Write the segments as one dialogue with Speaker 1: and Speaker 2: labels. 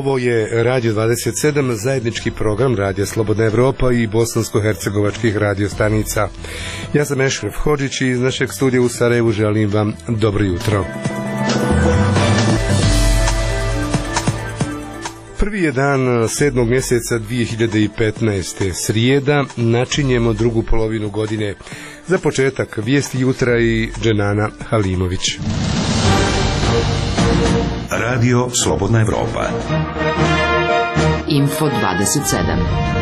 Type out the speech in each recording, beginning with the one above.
Speaker 1: Ovo je Radio 27, zajednički program Radija Slobodna Evropa i bosansko-hercegovačkih radiostanica. Ja sam Ešref Hodžić i iz našeg studija u Sarajevu želim vam dobro jutro. Prvi je dan 7. mjeseca 2015. Srijeda, načinjemo drugu polovinu godine. Za početak vijesti jutra i Dženana Halimović.
Speaker 2: Radio Slobodna Evropa.
Speaker 3: Info 27.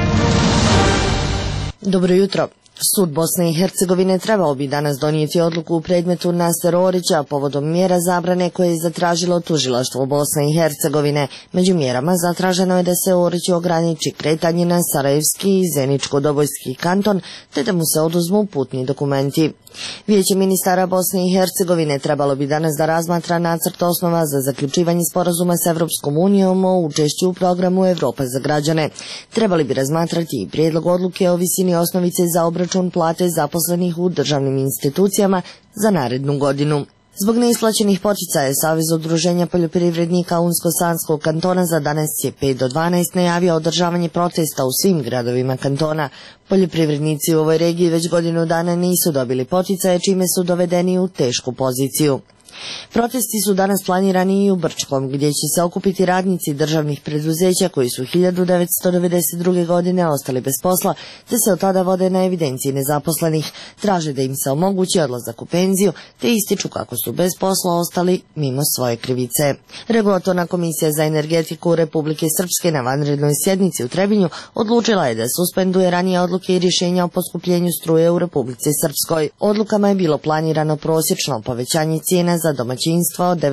Speaker 4: Dobro jutro. Sud Bosne i Hercegovine trebao bi danas donijeti odluku u predmetu Nasera Orića povodom mjera zabrane koje je zatražilo tužilaštvo Bosne i Hercegovine. Među mjerama zatraženo je da se Oriću ograniči kretanje na Sarajevski i Zeničko-Dobojski kanton, te da mu se oduzmu putni dokumenti. Vijeće ministara Bosne i Hercegovine trebalo bi danas da razmatra nacrt osnova za zaključivanje sporazuma s Evropskom unijom o učešću u programu Evropa za građane. Trebali bi razmatrati i prijedlog odluke o visini osnovice za obračun plate zaposlenih u državnim institucijama za narednu godinu. Zbog neisplaćenih poticaja Savez udruženja poljoprivrednika Unsko-Sanskog kantona za danas je 5 do 12 najavio održavanje protesta u svim gradovima kantona. Poljoprivrednici u ovoj regiji već godinu dana nisu dobili poticaje, čime su dovedeni u tešku poziciju. Protesti su danas planirani i u Brčkom, gdje će se okupiti radnici državnih preduzeća koji su 1992. godine ostali bez posla, te se od tada vode na evidenciji nezaposlenih, traže da im se omogući odlazak u penziju, te ističu kako su bez posla ostali mimo svoje krivice. Regulatorna komisija za energetiku Republike Srpske na vanrednoj sjednici u Trebinju odlučila je da suspenduje ranije odluke i rješenja o poskupljenju struje u Republici Srpskoj. Odlukama je bilo planirano prosječno povećanje cijena za domaćinstva od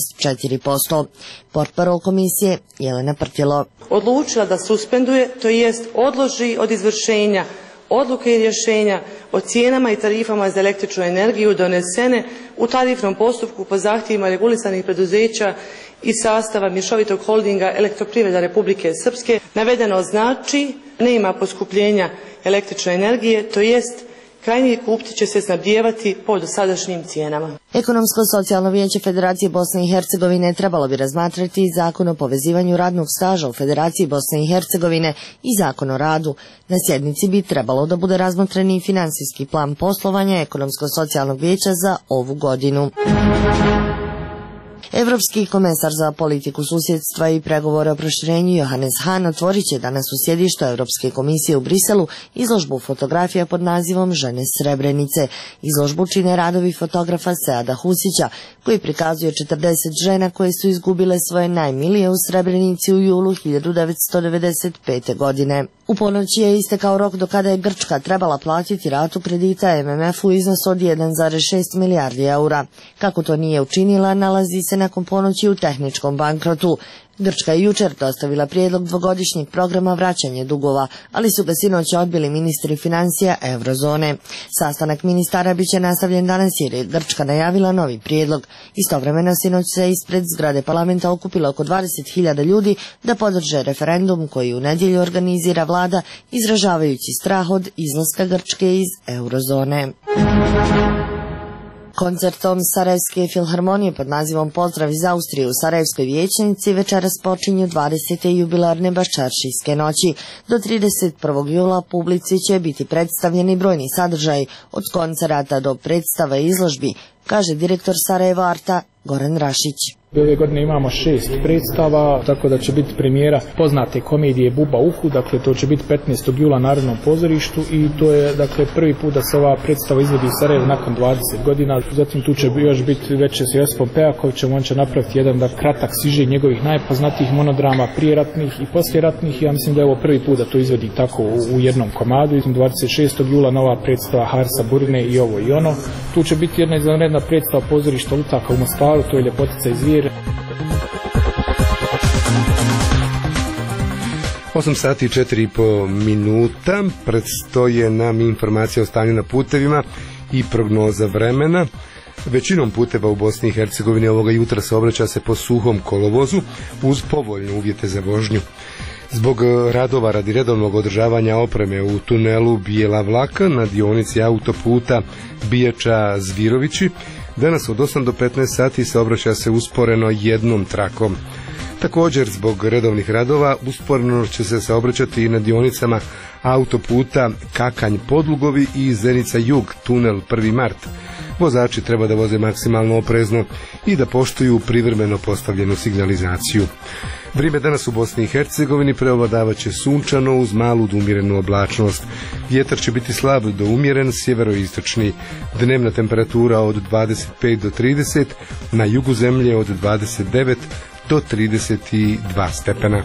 Speaker 4: 9,4%. Portparol komisije Jelena Prtilo
Speaker 5: odlučila da suspenduje, to jest odloži od izvršenja odluke i rješenja o cijenama i tarifama za električnu energiju donesene u tarifnom postupku po zahtjevima regulisanih preduzeća iz sastava mješovitog holdinga Elektroprivreda Republike Srpske. Navedeno znači nema poskupljenja električne energije, to jest krajnji kupci će se snabdijevati po dosadašnjim cijenama.
Speaker 4: Ekonomsko-socijalno vijeće Federacije Bosne i Hercegovine trebalo bi razmatrati Zakon o povezivanju radnog staža u Federaciji Bosne i Hercegovine i Zakon o radu. Na sjednici bi trebalo da bude razmotren i finansijski plan poslovanja Ekonomsko-socijalnog vijeća za ovu godinu. Evropski komesar za politiku susjedstva i pregovore o proširenju Johannes Hahn otvorit će danas u sjedištu Europske komisije u Briselu izložbu fotografija pod nazivom Žene Srebrenice. Izložbu čine radovi fotografa Seada Husića, koji prikazuje 40 žena koje su izgubile svoje najmilije u Srebrenici u julu 1995. godine. U ponoći je istekao rok do kada je Grčka trebala platiti ratu kredita MMF u iznosu od 1,6 milijardi eura. Kako to nije učinila, nalazi se nakon ponoći u tehničkom bankrotu. Grčka je jučer dostavila prijedlog dvogodišnjeg programa vraćanja dugova, ali su ga sinoć odbili ministri financija eurozone. Sastanak ministara biće nastavljen danas jer je Grčka najavila novi prijedlog. Istovremeno sinoć se ispred zgrade parlamenta okupilo oko 20.000 ljudi da podrže referendum koji u nedjelju organizira vlada, izražavajući strah od izlaska Grčke iz eurozone. Koncertom Sarajevske filharmonije pod nazivom Pozdrav iz Austrije u Sarajevskoj vijećnici večeras počinju 20. jubilarne Baščaršijske noći. Do 31. jula publici će biti predstavljeni brojni sadržaji od koncerata do predstava i izložbi, kaže direktor Sarajeva Arta Goran Rašić.
Speaker 6: Ove godine imamo 6 predstava, tako da će biti premijera poznate komedije Buba Uhu, dakle to će biti 15. jula na Narodnom pozorištu i to je dakle prvi put da se ova predstava izvodi u Sarajevu nakon 20 godina. Zatim tu će još biti večer s Josipom Pejakovićem, on će napraviti jedan kratak sižet njegovih najpoznatijih monodrama prijeratnih i poslijeratnih. Ja mislim da je ovo prvi put da to izvodi tako u jednom komadu. 26. jula nova predstava Harsa Burine i ovo i ono. Tu će biti jedna izvanredna predstava pozorišta Lutaka u Mostaru, to je Ljepotica i zvijeri.
Speaker 1: 8 sati i 4,5 minuta, predstoje nam informacija o stanju na putevima i prognoza vremena. Većinom puteva u Bosni i Hercegovini ovoga jutra saobraća se po suhom kolovozu uz povoljne uvjete za vožnju. Zbog radova radi redovnog održavanja opreme u tunelu Bijela Vlaka na dionici autoputa Bijača-Zvirovići, danas od 8 do 15 sati saobraća se usporeno jednom trakom. Također, zbog redovnih radova usporeno će se saobraćati i na dionicama autoputa Kakanj-Podlugovi i Zenica-Jug, tunel 1. mart. Vozači treba da voze maksimalno oprezno i da poštuju privremeno postavljenu signalizaciju. Vrijeme danas u Bosni i Hercegovini preovladavaće sunčano uz malu do umjerenu oblačnost. Vjetar će biti slab do umjeren, sjeveroistočni. Dnevna temperatura od 25 do 30, na jugu zemlje od 29 do 32 stepena.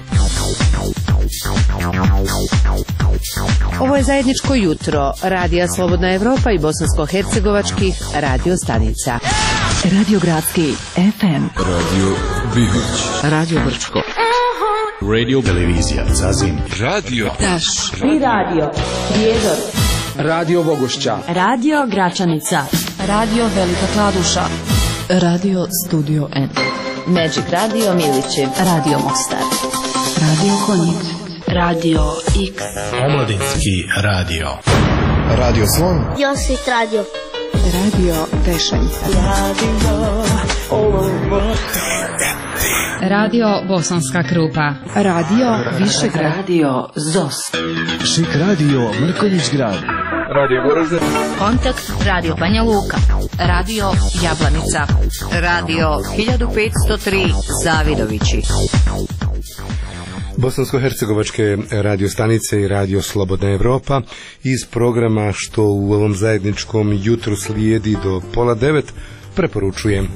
Speaker 3: Ovo je zajedničko jutro Radija Slobodna Evropa i bosansko-hercegovačkih radio stanica.
Speaker 7: Radio Gradski FM,
Speaker 8: Radio Bihoć,
Speaker 7: Radio Brčko,
Speaker 8: Radio Televizija Zazin,
Speaker 7: Radio Taš,
Speaker 9: i Radio Prijedor,
Speaker 6: Radio Bogošća,
Speaker 9: Radio Gračanica, Radio Velika Kladuša,
Speaker 7: Radio Studio N,
Speaker 9: Magic Radio Milići,
Speaker 7: Radio Mostar,
Speaker 9: Radio Konjic, Radio X,
Speaker 8: Omladinski radio,
Speaker 10: Radio Slon,
Speaker 11: Josit Radio,
Speaker 7: Radio Tešanjica,
Speaker 12: Radio Bosanska Krupa,
Speaker 7: Radio Višegrad,
Speaker 9: Radio Zos,
Speaker 10: Šik Radio Mrkonjić Grad,
Speaker 6: Radio Goražde,
Speaker 12: Kontakt Radio Banja Luka, Radio Jablanica, Radio 1503 Zavidovići.
Speaker 1: Bosansko-hercegovačke radio stanice i Radio Slobodna Evropa iz programa što u ovom zajedničkom jutru slijedi do 8:30 preporučujem.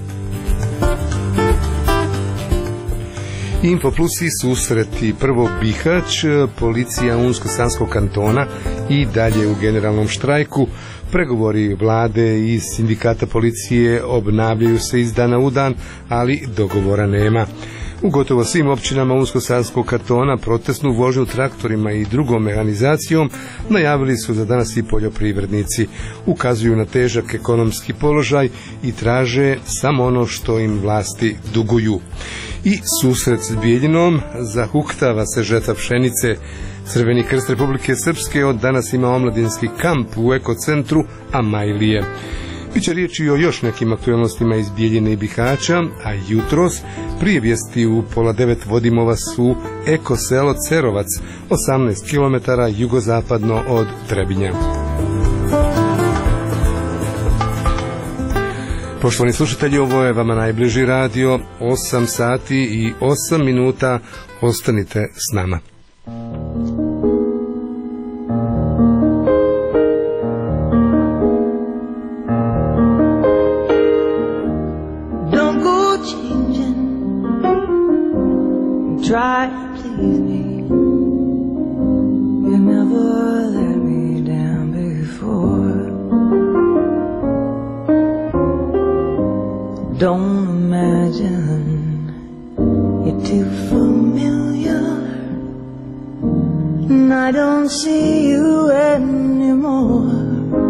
Speaker 1: Info Plus i susreti. Prvo Bihać, policija Unsko-Sanskog kantona i dalje u generalnom štrajku. Pregovori vlade i sindikata policije obnavljaju se iz dana u dan, ali dogovora nema. U gotovo svim općinama Unsko-Sanskog kantona protestnu vožnju traktorima i drugom mehanizacijom najavili su za danas i poljoprivrednici. Ukazuju na težak ekonomski položaj i traže samo ono što im vlasti duguju. I susret s Bijeljinom, zahuktava se žetva pšenice. Crveni krst Republike Srpske od danas ima omladinski kamp u ekocentru Amajlije. Biće riječi o još nekim aktualnostima iz Bijeljine i Bihaća, a jutros prije vijesti u 8:30 vodimo vas u ekoselo Cerovac, 18 km jugozapadno od Trebinja. Poštovani slušatelji, ovo je vama najbliži radio, 8 sati i 8 minuta, ostanite s nama.
Speaker 13: Try to please me. You never let me down before. Don't imagine you're too familiar, and I don't see you anymore.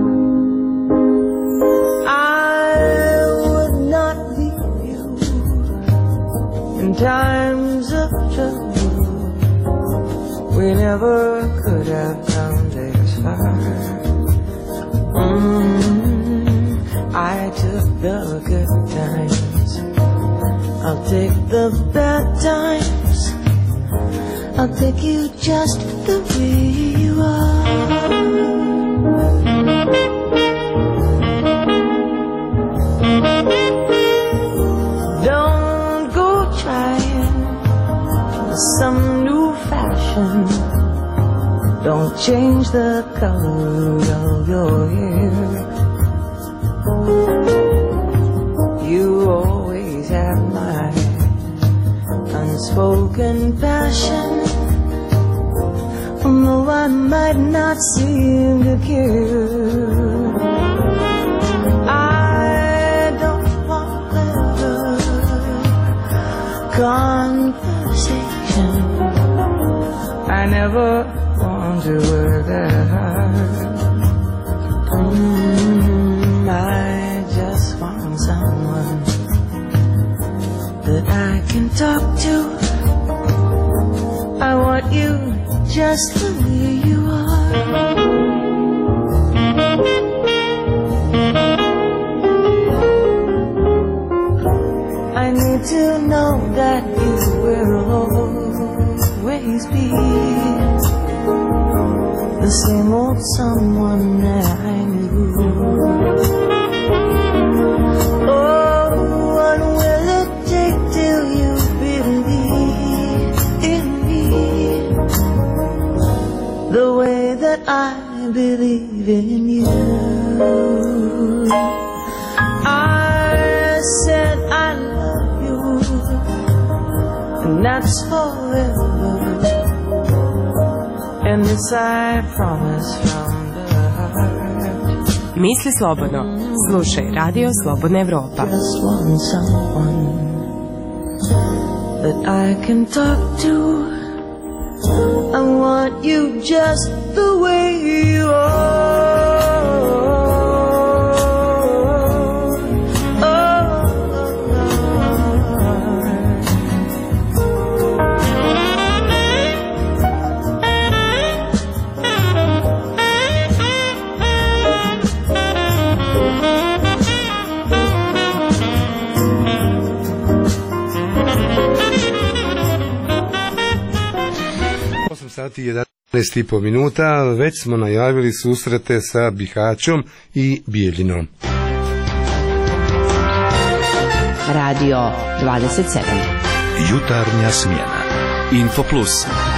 Speaker 13: I would not leave you in times of trouble. We never could have come this far. I took the good times, I'll take the bad times, I'll take you just the way you are. Don't go trying some new fashion. Don't change the color of your hair. You always have my unspoken passion, although I might not seem to care. I don't want clever conversation. I never want to work that hard. I just want someone that I can talk to. I want you just the way you are. I need to know that you will the same old someone that I knew. Oh, what will it take till you believe in me the way that I believe in you? I said I love you, and that's forever, and this I promise from the heart.
Speaker 11: Misli slobodno, slušaj Radio Slobodna Evropa.
Speaker 13: Just want someone that I can talk to. I want you just the way you are.
Speaker 1: Sati 11,5 minuta, već smo najavili susrete sa Bihaćom i Bijeljinom.
Speaker 3: Radio 27.
Speaker 2: Jutarnja smjena. Info Plus.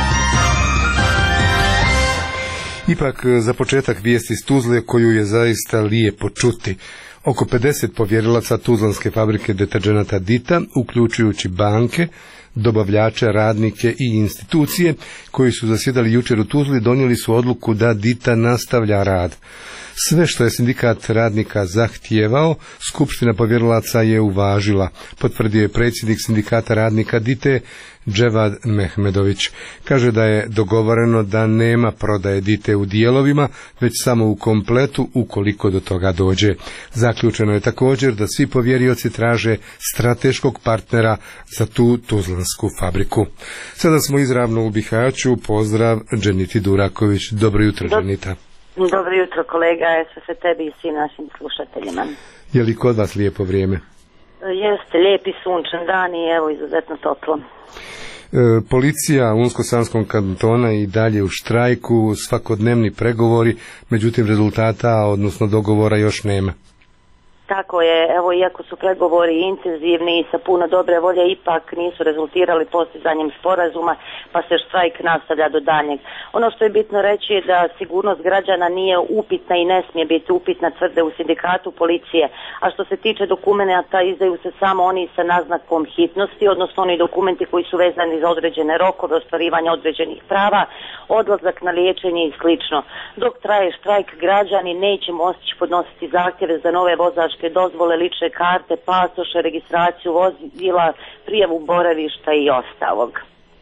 Speaker 1: Ipak za početak vijesti iz Tuzle koju je zaista lijepo čuti. Oko 50 povjerilaca tuzlanske fabrike deterdženata Dita, uključujući banke, dobavljače, radnike i institucije koji su zasjedali jučer u Tuzli, donijeli su odluku da Dita nastavlja rad. Sve što je sindikat radnika zahtijevao, skupština povjerilaca je uvažila, potvrdio je predsjednik sindikata radnika Dite, Dževad Mehmedović. Kaže da je dogovoreno da nema prodaje Dite u dijelovima, već samo u kompletu ukoliko do toga dođe. Zaključeno je također da svi povjerioci traže strateškog partnera za tu tuzlansku fabriku. Sada smo izravno u Bihaću. Pozdrav Dženiti Duraković. Dobro jutro, Dženita.
Speaker 14: Dobro jutro kolega, sve tebi i svim našim slušateljima.
Speaker 1: Je li kod vas lijepo vrijeme?
Speaker 14: Jeste, lijepi sunčan dan i evo izuzetno toplo.
Speaker 1: Policija Unsko-Sanskog kantona i dalje u štrajku, svakodnevni pregovori, međutim rezultata, odnosno dogovora još nema.
Speaker 14: Tako je, evo iako su pregovori intenzivni i sa puno dobre volje, ipak nisu rezultirali postizanjem sporazuma, pa se štrajk nastavlja do daljnjeg. Ono što je bitno reći je da sigurnost građana nije upitna i ne smije biti upitna, tvrde u sindikatu policije, a što se tiče dokumenta izdaju se samo oni sa naznakom hitnosti, odnosno oni dokumenti koji su vezani za određene rokove, ostvarivanja određenih prava, odlazak na liječenje i slično. Dok traje štrajk, građani neće moći podnositi zahtjeve za nove vozačke dozvole, lične karte, pasoše, registraciju vozila, prijavu boravišta i ostalog.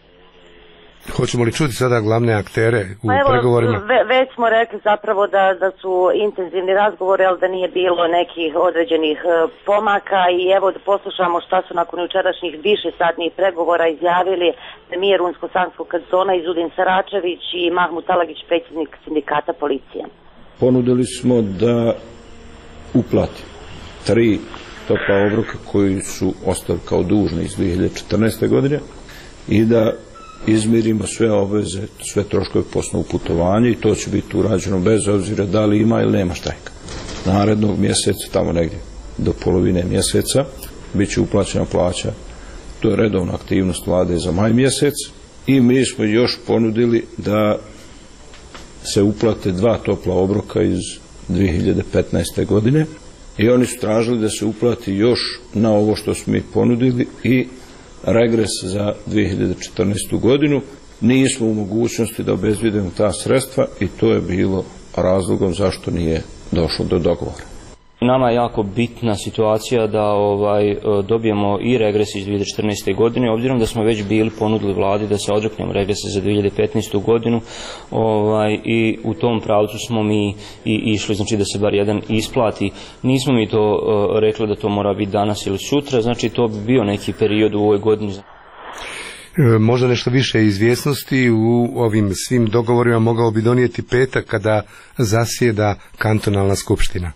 Speaker 1: Hoćemo li čuti sada glavne aktere u pregovorima?
Speaker 14: Već smo rekli zapravo da su intenzivni razgovori, ali da nije bilo nekih određenih pomaka i evo da poslušamo šta su nakon jučerašnjih višesatnih pregovora izjavili premijer Unsko-Sanskog kantona Izudin Saračević i Mahmut Alagić, predsjednik sindikata policije.
Speaker 15: Ponudili smo da uplati 3 topla obroka koji su ostali kao dužni iz 2014. godine i da izmirimo sve obveze, sve troškove po osnovu putovanja i to će biti urađeno bez obzira da li ima ili nema štrajka. Narednog mjeseca, tamo negdje do polovine mjeseca, bit će uplaćena plaća. To je redovna aktivnost vlade za maj mjesec i mi smo još ponudili da se uplate 2 topla obroka iz 2015. godine i oni su tražili da se uplati još na ovo što smo mi ponudili i regres za 2014. godinu. Nismo u mogućnosti da obezbjedimo ta sredstva i to je bilo razlogom zašto nije došlo do dogovora.
Speaker 16: Nama je jako bitna situacija da dobijemo i regres iz 2014. godine, obzirom da smo već bili ponudili vladi da se odreknemo regresa za 2015. godinu i u tom pravcu smo mi i išli, znači da se bar jedan isplati. Nismo mi to rekli da to mora biti danas ili sutra, znači to bi bio neki period u ovoj godini.
Speaker 1: Možda nešto više izvjesnosti u ovim svim dogovorima mogao bi donijeti petak kada zasjeda kantonalna skupština.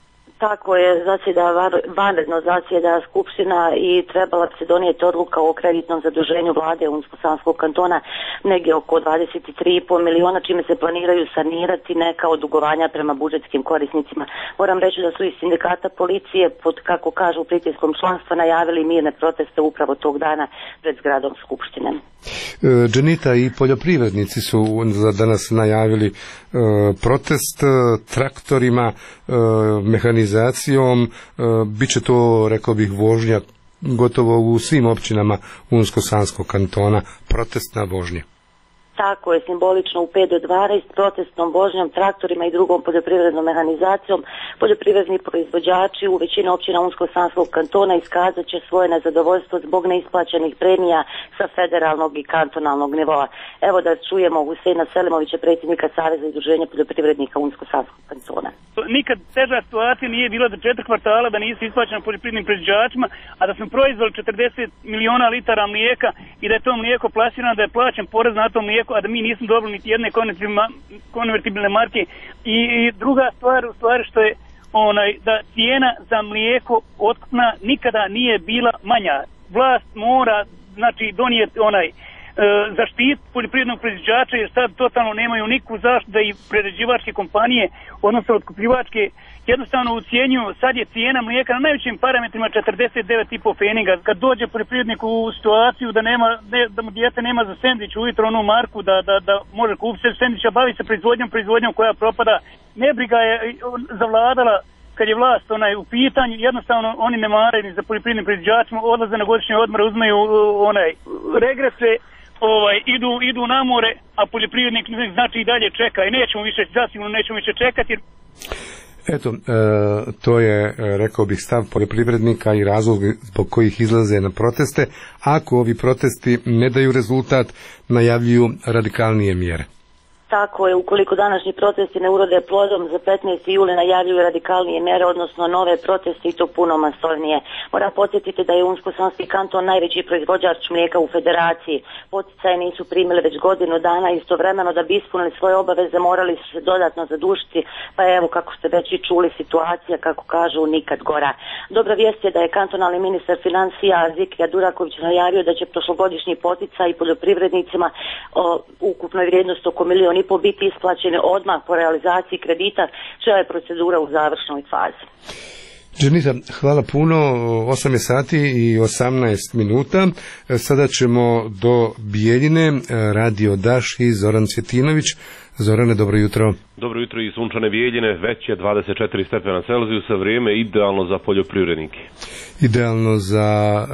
Speaker 14: Tako je, vanredno zasjeda Skupština i trebala bi se donijeti odluka o kreditnom zaduženju vlade Unsko-Sanskog kantona negdje oko 23,5 miliona, čime se planiraju sanirati neka od dugovanja prema budžetskim korisnicima. Moram reći da su iz sindikata policije pod, kako kažu, pritiskom članstva najavili mirne proteste upravo tog dana pred zgradom Skupštine.
Speaker 1: Dženita, i poljoprivrednici su danas najavili protest traktorima, mehanizacijom, bit će to, rekao bih, vožnja gotovo u svim općinama Unsko-Sanskog kantona, protestna vožnja.
Speaker 14: Tako je, simbolično u 5 do 12 protestnom vožnjom, traktorima i drugom poljoprivrednom mehanizacijom poljoprivredni proizvođači u većini općina Unsko-Sanskog kantona iskazat će svoje nezadovoljstvo zbog neisplaćenih premija sa federalnog i kantonalnog nivoa. Evo da čujemo Huseina Selimovića, predsjednika Saveza udruženja poljoprivrednika Unsko-Sanskog kantona.
Speaker 17: Nikad teža situacija nije bila za 4 kvartala da nisu isplaćeni poljoprivrednim proizvođačima, a da smo proizveli 40 miliona litara mlijeka i da je to mlijeko plasirano, da je plaćen porez na to mlijeko, a da mi nismo dobili niti jedne konvertibilne marke. I druga stvar, u stvari, što je da cijena za mlijeko otkupna nikada nije bila manja. Vlast mora, znači, donijeti zaštiti poljoprivrednog proizvođača, jer sad totalno nemaju nikakvu zaštitu, da i prerađivačke kompanije, odnosno otkupljivačke, jednostavno ucijenjuju. Sad je cijena mlijeka na najvećim parametrima 49,5 pfeniga. Kad dođe poljoprivrednik u situaciju da mu dijete nema za sendvič ujutro onu marku da može kupiti sendvič, a bavi se proizvodnjom koja propada. Nebriga je zavladala kad je vlast u pitanju, jednostavno oni ne maraju ni za poljoprivrednim proizvođačima, odlaze na godišnje odmore, uzmaju regrese, idu na more, a poljoprivrednik znači i dalje čeka i zasigurno nećemo više čekati.
Speaker 1: Eto, to je, rekao bih, stav poljoprivrednika i razlog zbog kojih izlaze na proteste. Ako ovi protesti ne daju rezultat, najavljuju radikalnije mjere.
Speaker 14: Tako je, ukoliko današnji protesti ne urode plodom, za 15. juli najavljuju radikalnije mjere, odnosno nove proteste, i to puno masovnije. Moram podsjetiti da je Unsko-Sanski kanton najveći proizvođač mlijeka u federaciji. Poticaje nisu primili već godinu dana, istovremeno da bi ispunili svoje obaveze morali su se dodatno zadužiti, pa evo, kako ste već i čuli, situacija, kako kažu, nikad gora. Dobra vijest je da je kantonalni ministar financija Zikija Duraković najavio da će prošlogodišnji poticaj poljoprivrednicima ukupnoj vrijednosti oko 1,5 milijuna biti isplaćene odmah po realizaciji kredita, čija je procedura u završnoj fazi.
Speaker 1: Dženita, hvala puno, 8 je sati i 18 minuta. Sada ćemo do Bijeljine, Radio Daš i Zoran Cvjetinović. Zorane, dobro jutro.
Speaker 18: Dobro jutro i sunčane Bijeljine, već je 24 stepena Celzijusa, vrijeme idealno za poljoprivrednike.
Speaker 1: Idealno za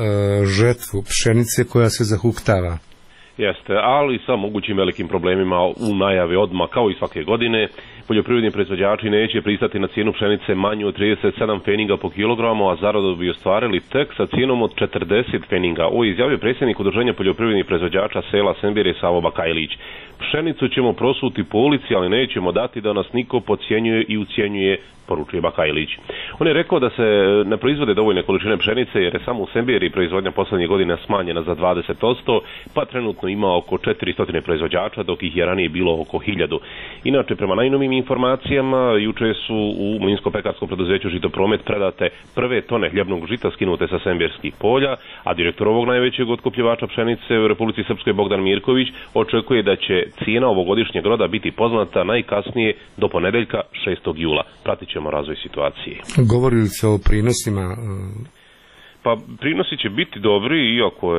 Speaker 1: žetvu pšenice koja se zahuktava.
Speaker 18: Jeste, ali sa mogućim velikim problemima u najavi odmah, kao i svake godine. Poljoprivredni proizvođači neće pristati na cijenu pšenice manju od 37 pfeniga po kilogramu, a zaradu bi ostvarili tek sa cijenom od 40 pfeniga. Ovo je izjavio predsjednik Udruženja poljoprivrednih proizvođača sela Sembire Savo Bakajlić. Pšenicu ćemo prosuti po ulici, ali nećemo dati da nas niko podcjenjuje i ucijenjuje, poručuje Bakajlić. On je rekao da se ne proizvode dovoljne količine pšenice, jer je samo u Sembiri proizvodnja posljednjih godina smanjena za 20%, pa trenutno ima oko 400 proizvođača, dok ih je ranije bilo oko 1000. Inače, prema najnovijim informacijama, juče su u Mlinsko-pekarskom preduzeću Žitopromet predate prve tone hljebnog žita skinute sa sembirskih polja, a direktor ovog najvećeg otkupljivača pšenice u Republici Srpskoj Bogdan Mirković očekuje da će cijena ovogodišnjeg roda biti poznata najkasnije do ponedeljka 6. jula. Pratit ćemo razvoj situacije.
Speaker 1: Govori li se o prinosima?
Speaker 18: Pa prinosi će biti dobri, iako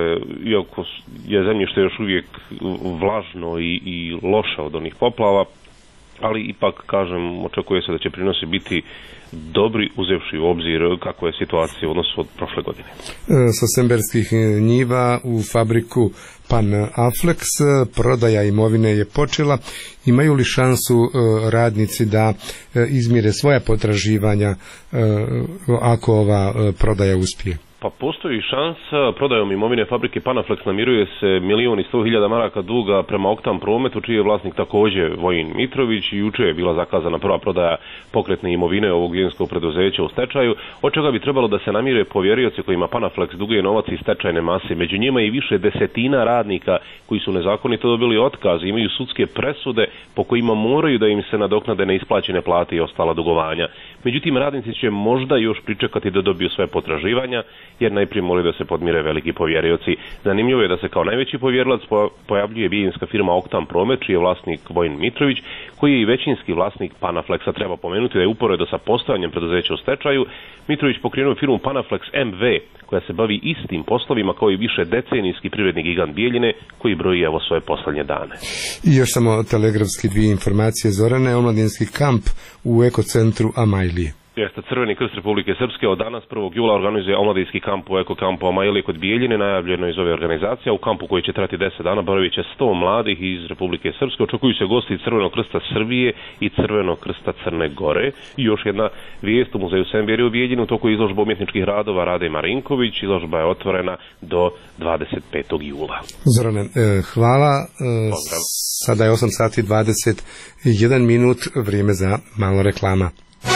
Speaker 18: je zemljište još uvijek vlažno i loše od onih poplava, ali ipak, kažem, očekuje se da će prinosi biti dobri, uzevši u obzir kako je situacija u odnosu od prošle godine.
Speaker 1: Sa semberskih njiva u fabriku Pan Aflex prodaja imovine je počela. Imaju li šansu radnici da izmire svoja potraživanja ako ova prodaja uspije?
Speaker 18: Pa postoji šansa, prodajom imovine fabrike Panaflex namiruje se 1.100.000 maraka duga prema Oktan Prometu, čiji je vlasnik također Vojin Mitrović. Juče je bila zakazana prva prodaja pokretne imovine ovog genskog preduzeća u stečaju, od čega bi trebalo da se namire povjerioci kojima Panaflex duguje novac iz stečajne mase. Među njima i više desetina radnika koji su nezakonito dobili otkaz, imaju sudske presude po kojima moraju da im se nadoknade neisplaćene plate i ostala dugovanja. Međutim, radnici će možda još pričekati da dobiju sve potraživanja, jer najprije moraju da se podmire veliki povjerioci. Zanimljivo je da se kao najveći povjerilac pojavljuje bijeljinska firma Oktan Promet, čiji je vlasnik Vojin Mitrović, koji je i većinski vlasnik Panaflexa. Treba pomenuti da je uporedo sa postojanjem preduzeća u stečaju Mitrović pokrenuo firmu Panaflex MV, koja se bavi istim poslovima kao i više decenijski privredni gigant Bijeljine, koji broji evo svoje poslednje dane.
Speaker 1: I još samo telegrafski dvije informacije. Zorane, omladinski kamp u ekocentru Amajlije.
Speaker 18: Jeste, Crveni krst Republike Srpske od danas 1. jula organizuje omladinski kamp u ekokampu Amajlije kod Bijeljine, najavljeno iz ove organizacije. U kampu koji će trati 10 dana boravit će 100 mladih iz Republike Srpske. Očekuju se gosti iz Crvenog krsta Srbije i Crvenog krsta Crne Gore. I još jedna vijest u muzeju Semberije u Bijeljini, u toku izložba umjetničkih radova Rade Marinković. Izložba je otvorena do 25. jula.
Speaker 1: Zorane, hvala. Sada je 8 sati 21 minut, vrijeme za malo reklama.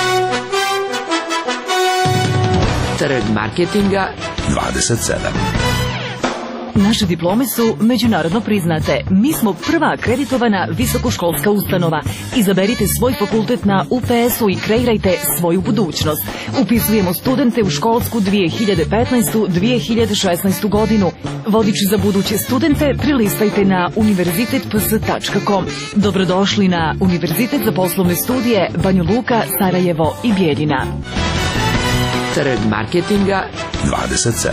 Speaker 3: Trg marketinga
Speaker 2: 27.
Speaker 9: Naše diplome su međunarodno priznate. Mi smo prva akreditovana visokoškolska ustanova. Izaberite svoj fakultet na UPS-u i kreirajte svoju budućnost. Upisujemo studente u školsku 2015-2016 godinu. Vodič za buduće studente prilistajte na univerzitetps.com. Dobrodošli na Univerzitet za poslovne studije Banja Luka, Sarajevo i Bijeljina.
Speaker 3: Trg marketinga
Speaker 2: 27.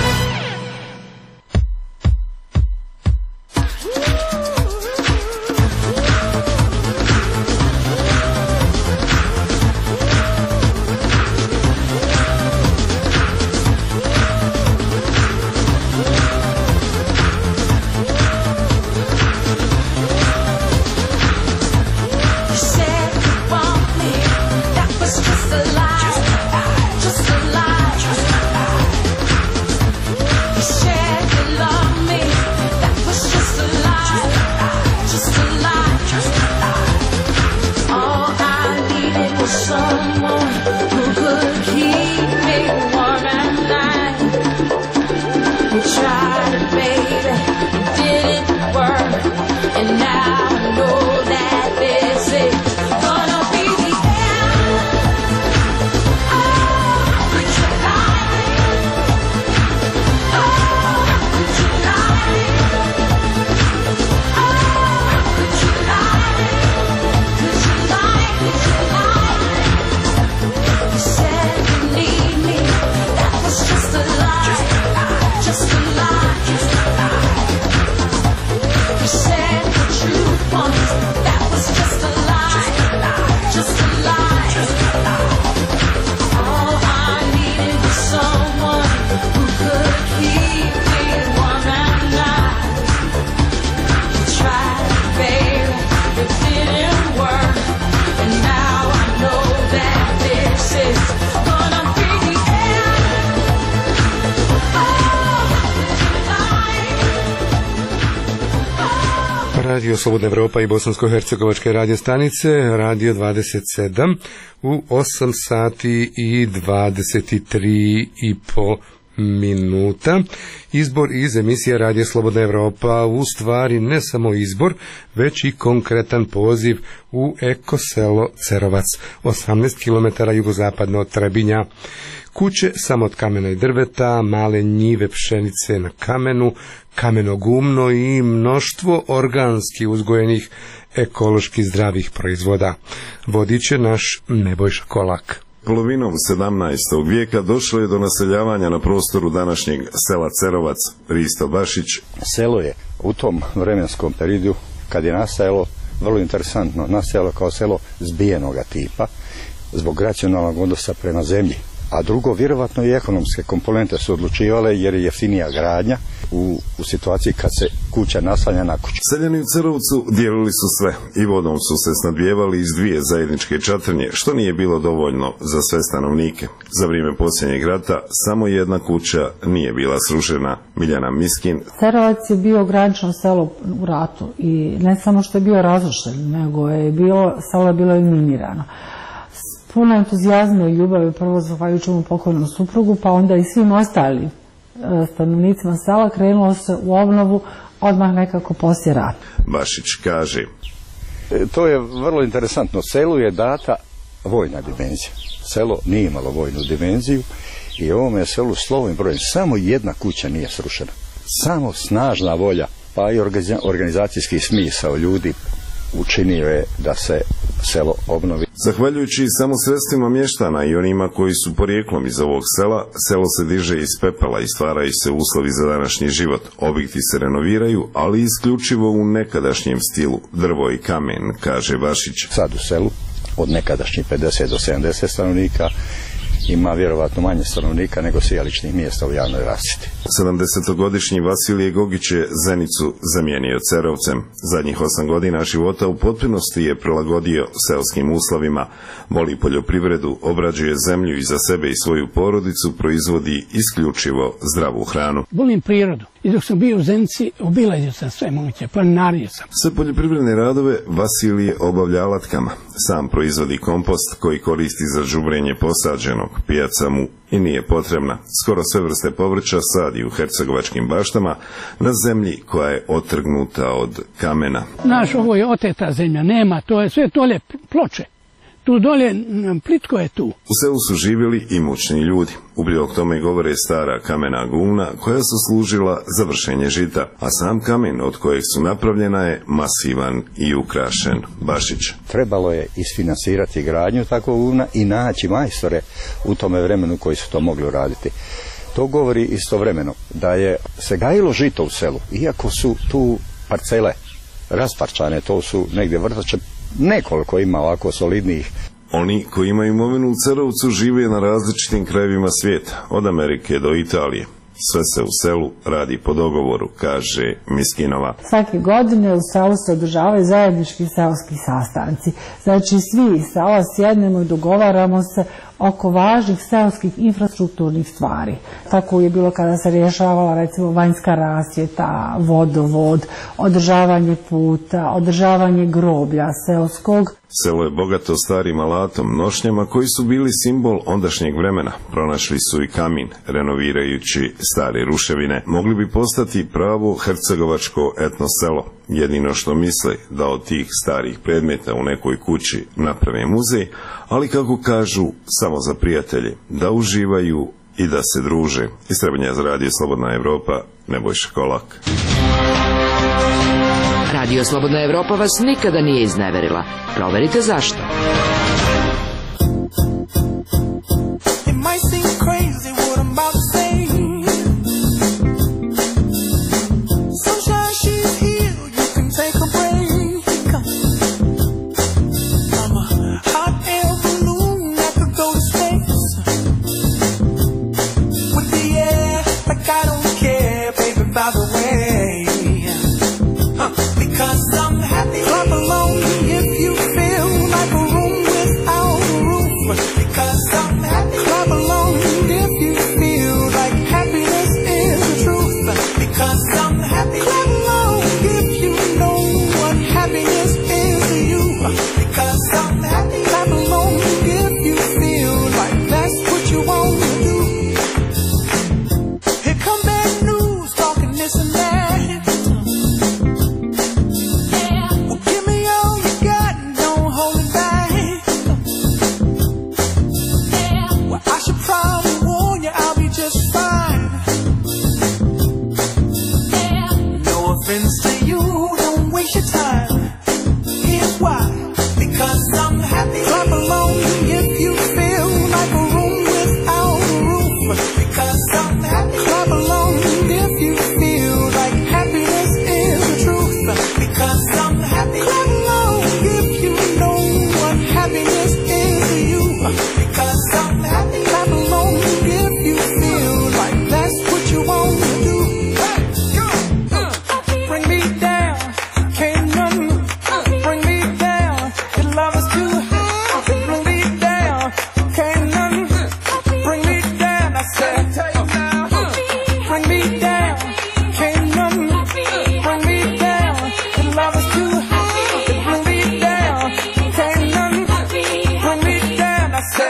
Speaker 1: Radio Slobodna Evropa i Bosansko-hercegovačke radio stanice, Radio 27 u 8 sati i 23,5 minuta. Izbor iz emisije Radio Slobodna Evropa u stvari ne samo izbor, već i konkretan poziv u ekoselo Cerovac, 18 km jugozapadno od Trebinja. Kuće samo od kamena i drveta, male njive pšenice na kamenu, kameno gumno i mnoštvo organski uzgojenih ekološki zdravih proizvoda. Vodit će naš Nebojša Kolak.
Speaker 19: Polovinom 17. vijeka došlo je do naseljavanja na prostoru današnjeg sela Cerovac. Risto Bašić.
Speaker 20: Selo je u tom vremenskom periodu, kad je nastajalo, vrlo interesantno, nastajalo kao selo zbijenoga tipa, zbog racionalnog odnosa prema zemlji. a drugo, vjerovatno i ekonomske komponente su odlučivale jer je jeftinija gradnja u situaciji kad se kuća naslanja na kuću.
Speaker 19: Seljani u Cerovcu dijelili su sve i vodom su se snabdijevali iz 2 zajedničke čatrnje, što nije bilo dovoljno za sve stanovnike. Za vrijeme posljednjeg rata samo jedna kuća nije bila srušena. Miljana Miskin.
Speaker 21: Cerovac je bio granično selo u ratu i ne samo što je bio razrušen, nego je selo bilo i minirano. Puno entuzijazma i ljubavi, prvo zahvaljujući mu pokojnom suprugu, pa onda i svim ostalim stanovnicima sela krenulo se u obnovu odmah nekako poslije rata.
Speaker 19: Bašić kaže.
Speaker 20: To je vrlo interesantno. Selu je data vojna dimenzija. Selo nije imalo vojnu dimenziju i ovome selu slovim brojem samo jedna kuća nije srušena. Samo snažna volja, pa i organizacijski smisao ljudi učinio je da se selo obnovi.
Speaker 19: Zahvaljujući samo sredstvima mještana i onima koji su porijeklom iz ovog sela, selo se diže iz pepela i stvaraju se uslovi za današnji život. Objekti se renoviraju, ali isključivo u nekadašnjem stilu, drvo i kamen, kaže Bašić.
Speaker 20: Sad u selu od nekadašnjih 50 do 70 stanovnika ima vjerovatno manje stanovnika nego sjeličnih mjesta u javnoj rasvjeti.
Speaker 19: 70-godišnji Vasilije Gogić je Zenicu zamijenio Cerovcem. Zadnjih 8 godina života u potpunosti je prilagodio seoskim uslovima. Voli poljoprivredu, obrađuje zemlju i za sebe i svoju porodicu proizvodi isključivo zdravu hranu.
Speaker 22: Volim prirodu i dok sam bio u Zenici obilazio sam sve moguće, planinario sam.
Speaker 19: Sve poljoprivredne radove Vasilije obavlja alatkama. Sam proizvodi kompost koji koristi za đubrenje posađenog, pijaca mu i nije potrebna. Skoro sve vrste povrća sadi u hercegovačkim baštama na zemlji koja je otrgnuta od kamena.
Speaker 22: Naš, ovo je oteta zemlja, nema, to je sve dolje ploče. Tu dolje, plitko je tu.
Speaker 19: U selu su živjeli i mučni ljudi. U prilog tome govore stara kamena guna koja su služila za vršenje žita, a sam kamen od kojeg su napravljena je masivan i ukrašen. Bašić.
Speaker 20: Trebalo je isfinansirati gradnju takvog guna i naći majstore u tome vremenu koji su to mogli uraditi. To govori istovremeno da je se gajilo žito u selu, iako su tu parcele rasparčane, to su negdje vrtače, nekoliko ima ovako solidnih.
Speaker 19: Oni koji imaju imovinu u Cerovcu žive na različitim krajevima svijeta, od Amerike do Italije. Sve se u selu radi po dogovoru, kaže Miskinova.
Speaker 21: Svake godine u selu se održavaju zajednički seoski sastanci. Znači svi iz sela sjednemo i dogovaramo se oko važnih seoskih infrastrukturnih stvari. Tako je bilo kada se rješavala recimo vanjska rasvjeta, vodovod, održavanje puta, održavanje groblja seoskog.
Speaker 19: Selo je bogato starim alatom, nošnjama koji su bili simbol ondašnjeg vremena. Pronašli su i kamin, renovirajući stare ruševine. Mogli bi postati pravo hercegovačko etno selo. Jedino što misle da od tih starih predmeta u nekoj kući naprave muzej, ali kako kažu, samo za prijatelje, da uživaju i da se druže. Iz Trebinja za Radio Slobodna Evropa, Nebojša Kolak.
Speaker 3: Radio Slobodna Evropa vas nikada nije izneverila. Proverite zašto.
Speaker 13: Don't waste your time. Here's why. Because I'm happy.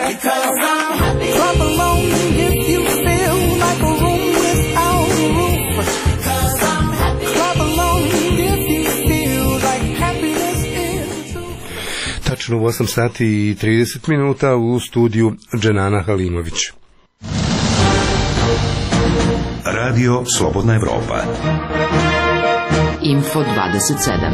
Speaker 13: Because I'm happy. Clap along if you feel like a room without a roof. Because I'm happy. Clap along if you feel like happiness is the truth.
Speaker 1: Tačno u 8 sati i 30 minuta u studiju Dženana Halimović.
Speaker 2: Radio Slobodna Evropa.
Speaker 3: Info 27.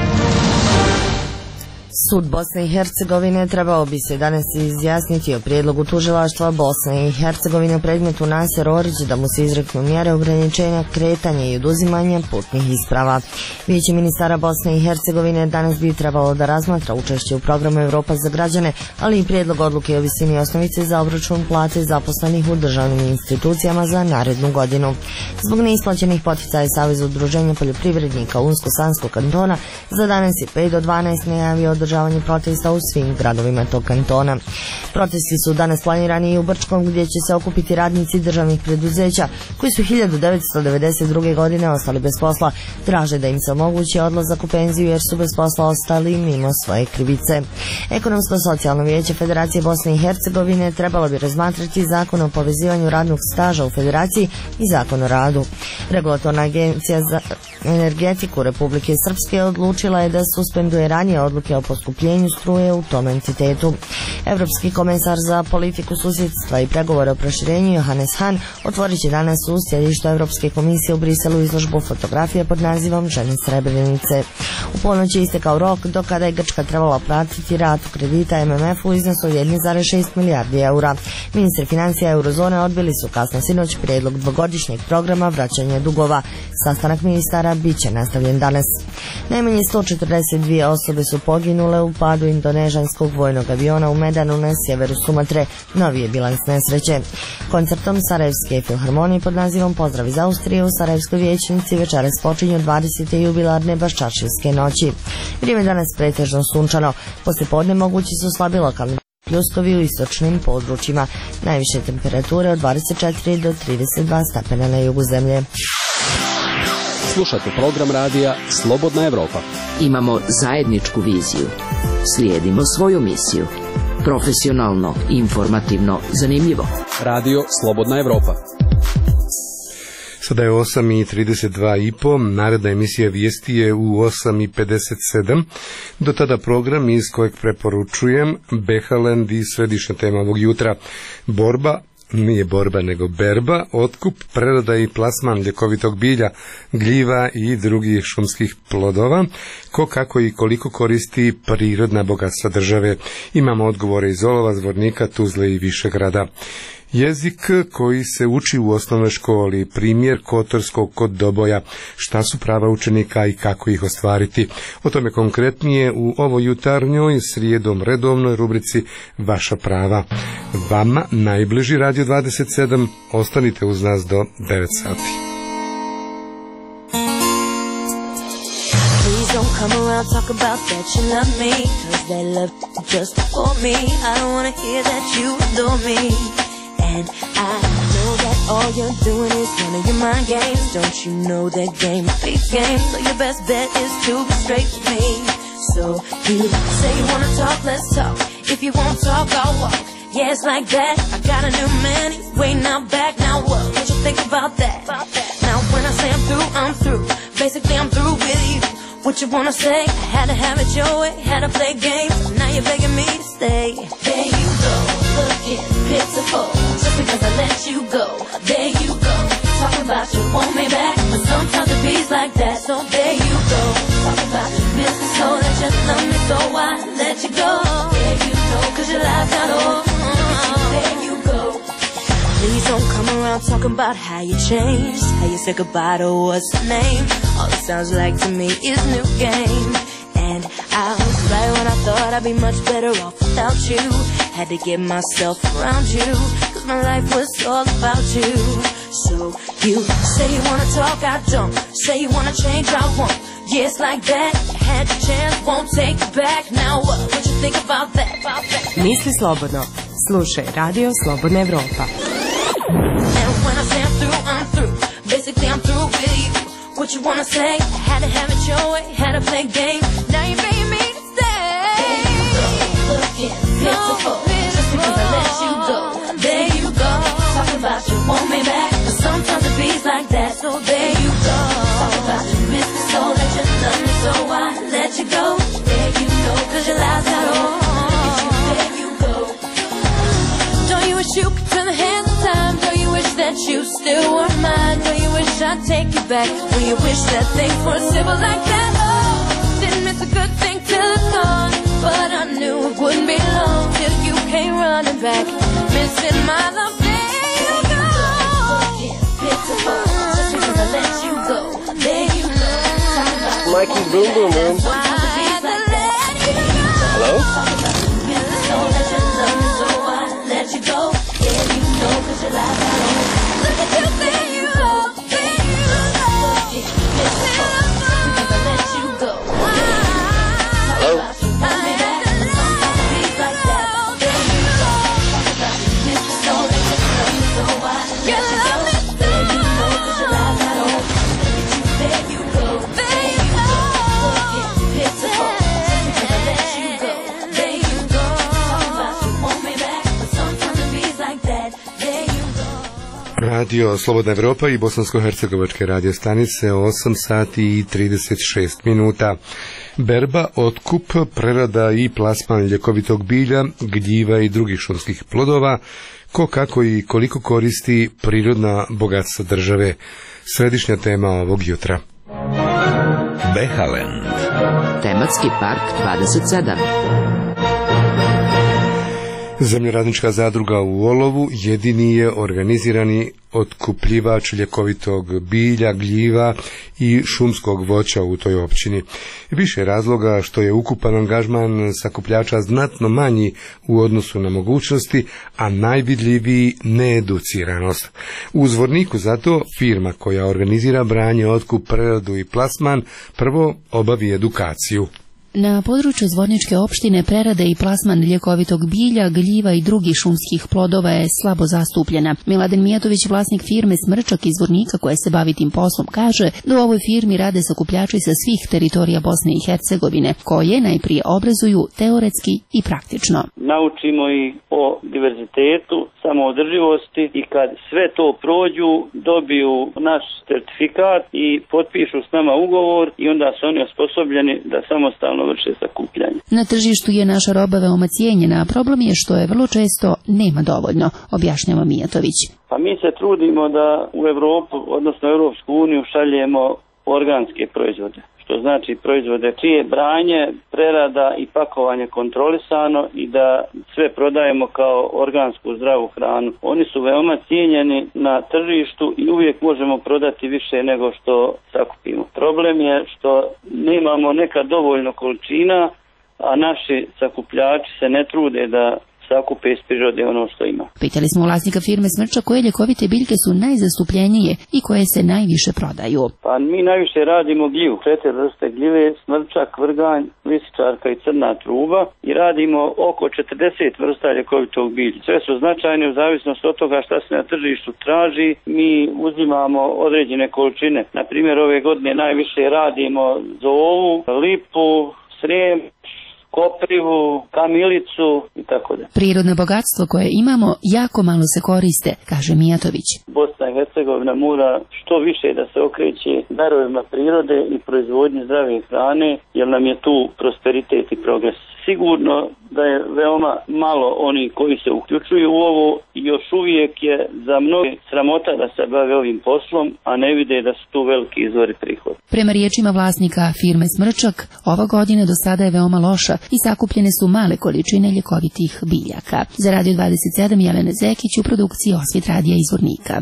Speaker 4: Sud Bosne i Hercegovine trebao bi se danas izjasniti o prijedlogu tužilaštva Bosne i Hercegovine u predmetu Naser Orić da mu se izreknu mjere ograničenja kretanja i oduzimanja putnih isprava. Vijeće ministara Bosne i Hercegovine danas bi trebalo da razmatra učešće u programu Evropa za građane, ali i prijedlog odluke o visini osnovice za obračun plate zaposlenih u državnim institucijama za narednu godinu. Zbog neisplaćenih poticaja Savez udruženja poljoprivrednika Unsko-Sanskog kantona za danas je 5 do 12 najavio održavanje protesta u svim gradovima tog kantona. Protesti su danas planirani i u Brčkom, gdje će se okupiti radnici državnih preduzeća koji su 1992. godine ostali bez posla. Traže da im se omogući odlazak u penziju jer su bez posla ostali mimo svoje krivice. Ekonomsko-socijalno vijeće Federacije Bosne i Hercegovine trebalo bi razmatrati zakon o povezivanju radnog staža u Federaciji i zakon o radu. Regulatorna agencija za energetiku Republike Srpske odlučila je da suspenduje ranije odluke o poskupljenju struje u tom entitetu. Evropski komesar za politiku susjedstva i pregovore o proširenju Johannes Hahn otvorit će danas u sjedištu Evropske komisije u Briselu izložbu fotografije pod nazivom Žene Srebrenice. U ponoć je istekao rok do kada je Grčka trebala platiti ratu kredita MMF u iznosu 1,6 milijardi eura. Ministri financija eurozone odbili su kasno sinoć prijedlog dvogodišnjeg programa vraćanja dugova. Sastanak ministara bit će nastavljen danas. Najmanje 142 osobe su poginule u padu indonežanskog vojnog aviona u Medanu na sjeveru Sumatre. Novi je bilans nesreće. Koncertom Sarajevske filharmonije pod nazivom Pozdrav iz Austrije u Sarajevskoj vijećnici večeras počinju 20. jubilarne Baščaršijske noći. Vrijeme danas pretežno sunčano. Poslijepodne mogući su slabi lokalni pljuskovi u istočnim područjima. Najviše temperature od 24 do 32 stepena na jugu zemlje.
Speaker 5: Slušajte program radija Slobodna Evropa.
Speaker 3: Imamo zajedničku viziju. Slijedimo svoju misiju. Profesionalno, informativno, zanimljivo.
Speaker 5: Radio Slobodna Evropa.
Speaker 1: Sada je 8:32,5, naredna emisija vijesti je u 8:57. Do tada program iz kojeg preporučujem Behaland i središnja tema ovog jutra. Borba, nije borba nego berba, otkup, prerada i plasman ljekovitog bilja, gljiva i drugih šumskih plodova, ko kako i koliko koristi prirodna bogatstva države. Imamo odgovore iz Olova, Zvornika, Tuzle i Višegrada. Jezik koji se uči u osnovnoj školi, primjer Kotorskog kod Doboja, šta su prava učenika i kako ih ostvariti. O tome konkretnije u ovoj jutarnjoj srijedom redovnoj rubrici Vaša prava. Vama najbliži Radio 27, ostanite uz nas do 9 sati.
Speaker 13: Please don't come around talk about that you love me, 'cause that love just for me. I don't wanna hear that you adore me. And I know that all you're doing is one of your mind games. Don't you know that game beats game? So your best bet is to be straight with me. So you say you wanna talk, let's talk. If you won't talk, I'll walk. Yeah, it's like that. I got a new man, he's waiting out back. Now what you think about that? Now when I say I'm through. Basically I'm through with you. What you wanna say? I had to have it your way, had to play games. Now you're begging me to stay. There you go, looking pitiful. Just because I let you go, there you go. Talking about you want me back, but sometimes it beats like that. So there you go, talking about your business, so that you love me, so I let you go. There you go, 'cause your life's not over. There you go. Please don't come around talking about how you changed, how you said goodbye to what's her name. All it sounds like to me is new game. And I was right when I thought I'd be much better off without you. Had to get myself around you, 'cause my life was all about you. So you say you wanna talk, I don't. Say you wanna change, I won't. Yeah, it's like that. Had your chance, won't take it back. Now what you think about that?
Speaker 11: Misli slobodno. Slušaj Radio Slobodna Evropa.
Speaker 13: And when I say I'm through. Basically I'm through with you. What you wanna say? I had to have it your way, had to play game. Now you're begging me to stay. There you go, looking pitiful. Just because I let I take you back when you wish that things were simple like that? Oh, didn't miss a good thing till it's gone, but I knew it wouldn't be long till you came running back, missing my love. There you go. Pitiful, just because I let you go. There you go.
Speaker 7: Mikey Boom Boom Boom. Hello?
Speaker 13: Let you go, yeah, you know, 'cause you lie down. Look at you, there you go, there you go. Because I let you go.
Speaker 7: Hello?
Speaker 1: Radio Slobodna Evropa i bosansko-hercegovačke radio stanice 8 sati i 36 minuta. Berba, otkup, prerada i plasman ljekovitog bilja, gljiva i drugih šumskih plodova, ko kako i koliko koristi prirodna bogatstva države. Središnja tema ovog jutra.
Speaker 2: Behalen.
Speaker 3: Tematski park 27.
Speaker 1: Zemljoradnička zadruga u Olovu jedini je organizirani otkupljivač ljekovitog bilja, gljiva i šumskog voća u toj općini. Više razloga što je ukupan angažman sakupljača znatno manji u odnosu na mogućnosti, a najvidljiviji needuciranost. U Zvorniku zato firma koja organizira branje, otkup, preradu i plasman prvo obavi edukaciju.
Speaker 8: Na području Zvorničke opštine prerade i plasman ljekovitog bilja, gljiva i drugih šumskih plodova je slabo zastupljena. Miladen Mijatović, vlasnik firme Smrčak iz Zvornika koja se bavi tim poslom, kaže da u ovoj firmi rade sakupljači sa svih teritorija Bosne i Hercegovine, koje najprije obrazuju teoretski i praktično.
Speaker 23: Naučimo i o diverzitetu, samoodrživosti i kad sve to prođu, dobiju naš certifikat i potpišu s nama ugovor i onda su oni osposobljeni da samostalno vrše sakupljanje.
Speaker 8: Na tržištu je naša roba veoma cijenjena, a problem je što je vrlo često nema dovoljno, objašnjava Mijatović.
Speaker 23: Pa mi se trudimo da u Evropu, odnosno Europsku uniju, šaljemo organske proizvode. Što znači proizvode čije branje, prerada i pakovanje kontrolisano i da sve prodajemo kao organsku zdravu hranu. Oni su veoma cijenjeni na tržištu i uvijek možemo prodati više nego što sakupimo. Problem je što nemamo nekad dovoljno količina, a naši sakupljači se ne trude da sakupe iz prirode ono što ima.
Speaker 8: Pitali smo vlasnika firme Smrča koje ljekovite biljke su najzastupljenije i koje se najviše prodaju.
Speaker 23: Pa mi najviše radimo gljivu, 4 vrste gljive, smrčak, vrganj, lisičarka i crna truba i radimo oko 40 vrsta ljekovitog bilja. Sve su značajne u zavisnosti od toga šta se na tržištu traži. Mi uzimamo određene količine. Na primjer, ove godine najviše radimo zovu, lipu, srem, koprivu, kamilicu i tako da.
Speaker 8: Prirodno bogatstvo koje imamo jako malo se koriste, kaže Mijatović.
Speaker 23: Bosna i Hercegovina mora što više da se okreće darovima prirode i proizvodnji zdrave hrane, jer nam je tu prosperitet i progres. Sigurno da je veoma malo oni koji se uključuju u ovo i još uvijek je za mnoge sramota da se bave ovim poslom, a ne vide da su tu veliki izvori prihoda.
Speaker 8: Prema riječima vlasnika firme Smrčak, ova godina do sada je veoma loša i sakupljene su male količine ljekovitih biljaka. Za Radio 27 Jelena Zekić, u produkciji Osvit radija iz Zvornika.